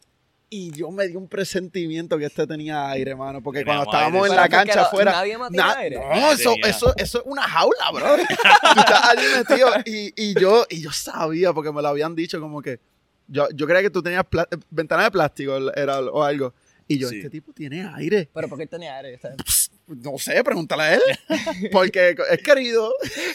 Y yo me di un presentimiento que este tenía aire, mano. Porque cuando Teníamos estábamos aire, en sí. la cancha afuera. Nadie más tiene Na- aire. No, Nadie eso, tenía. eso, eso es una jaula, bro. Tú estás allí metido. Y, y, yo, y yo sabía, porque me lo habían dicho, como que. Yo, yo creía que tú tenías pla- ventana de plástico era, o algo. Y yo, Sí. este tipo tiene aire. Pero ¿por qué él tenía aire? Está bien. No sé, pregúntale a él. Porque es querido.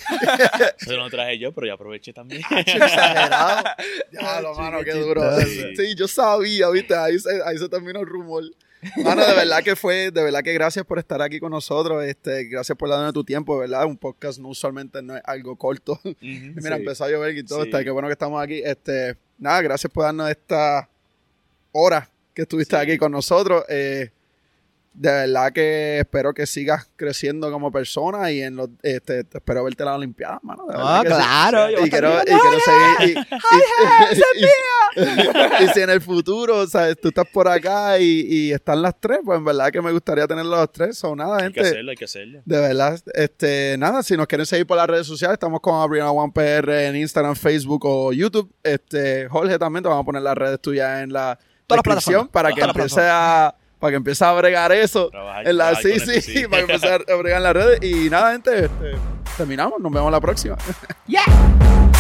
Eso no lo traje yo, pero ya aproveché también. Exagerado. Ya, lo mano, qué duro. chistoso. Sí, yo sabía, viste, ahí se, ahí se terminó el rumor. Mano, de verdad que fue, de verdad que gracias por estar aquí con nosotros, este, gracias por darnos tu tiempo, de verdad, un podcast no usualmente no es algo corto. Ujú. Mira, Sí. empezó a llover y todo, Sí. está, qué bueno que estamos aquí. Este, nada, gracias por darnos esta hora que estuviste Sí. aquí con nosotros. Eh, de verdad que espero que sigas creciendo como persona y en los, este, te espero verte en la Olimpiada, mano. de verdad Ah, que sí. claro. yo Y voy a quiero, estar y quiero seguir. Y, y- y- y si en el futuro, o sea, tú estás por acá y, y están las tres, pues en verdad que me gustaría tener los tres o nada, Hay que gente. hacerlo, hay que hacerlo. De verdad, este, nada, si nos quieren seguir por las redes sociales, estamos con Abriana One P R en Instagram, Facebook o YouTube. Este, Jorge, también te vamos a poner las redes tuyas en la Todas las descripción plataformas. para que Todas las empiece a para que empiece a bregar eso. Trabajar- En la, trabajar sí, con sí, esto, sí. para que empiece a bregar en las redes. Y nada, gente, este, terminamos. Nos vemos la próxima. Yeah.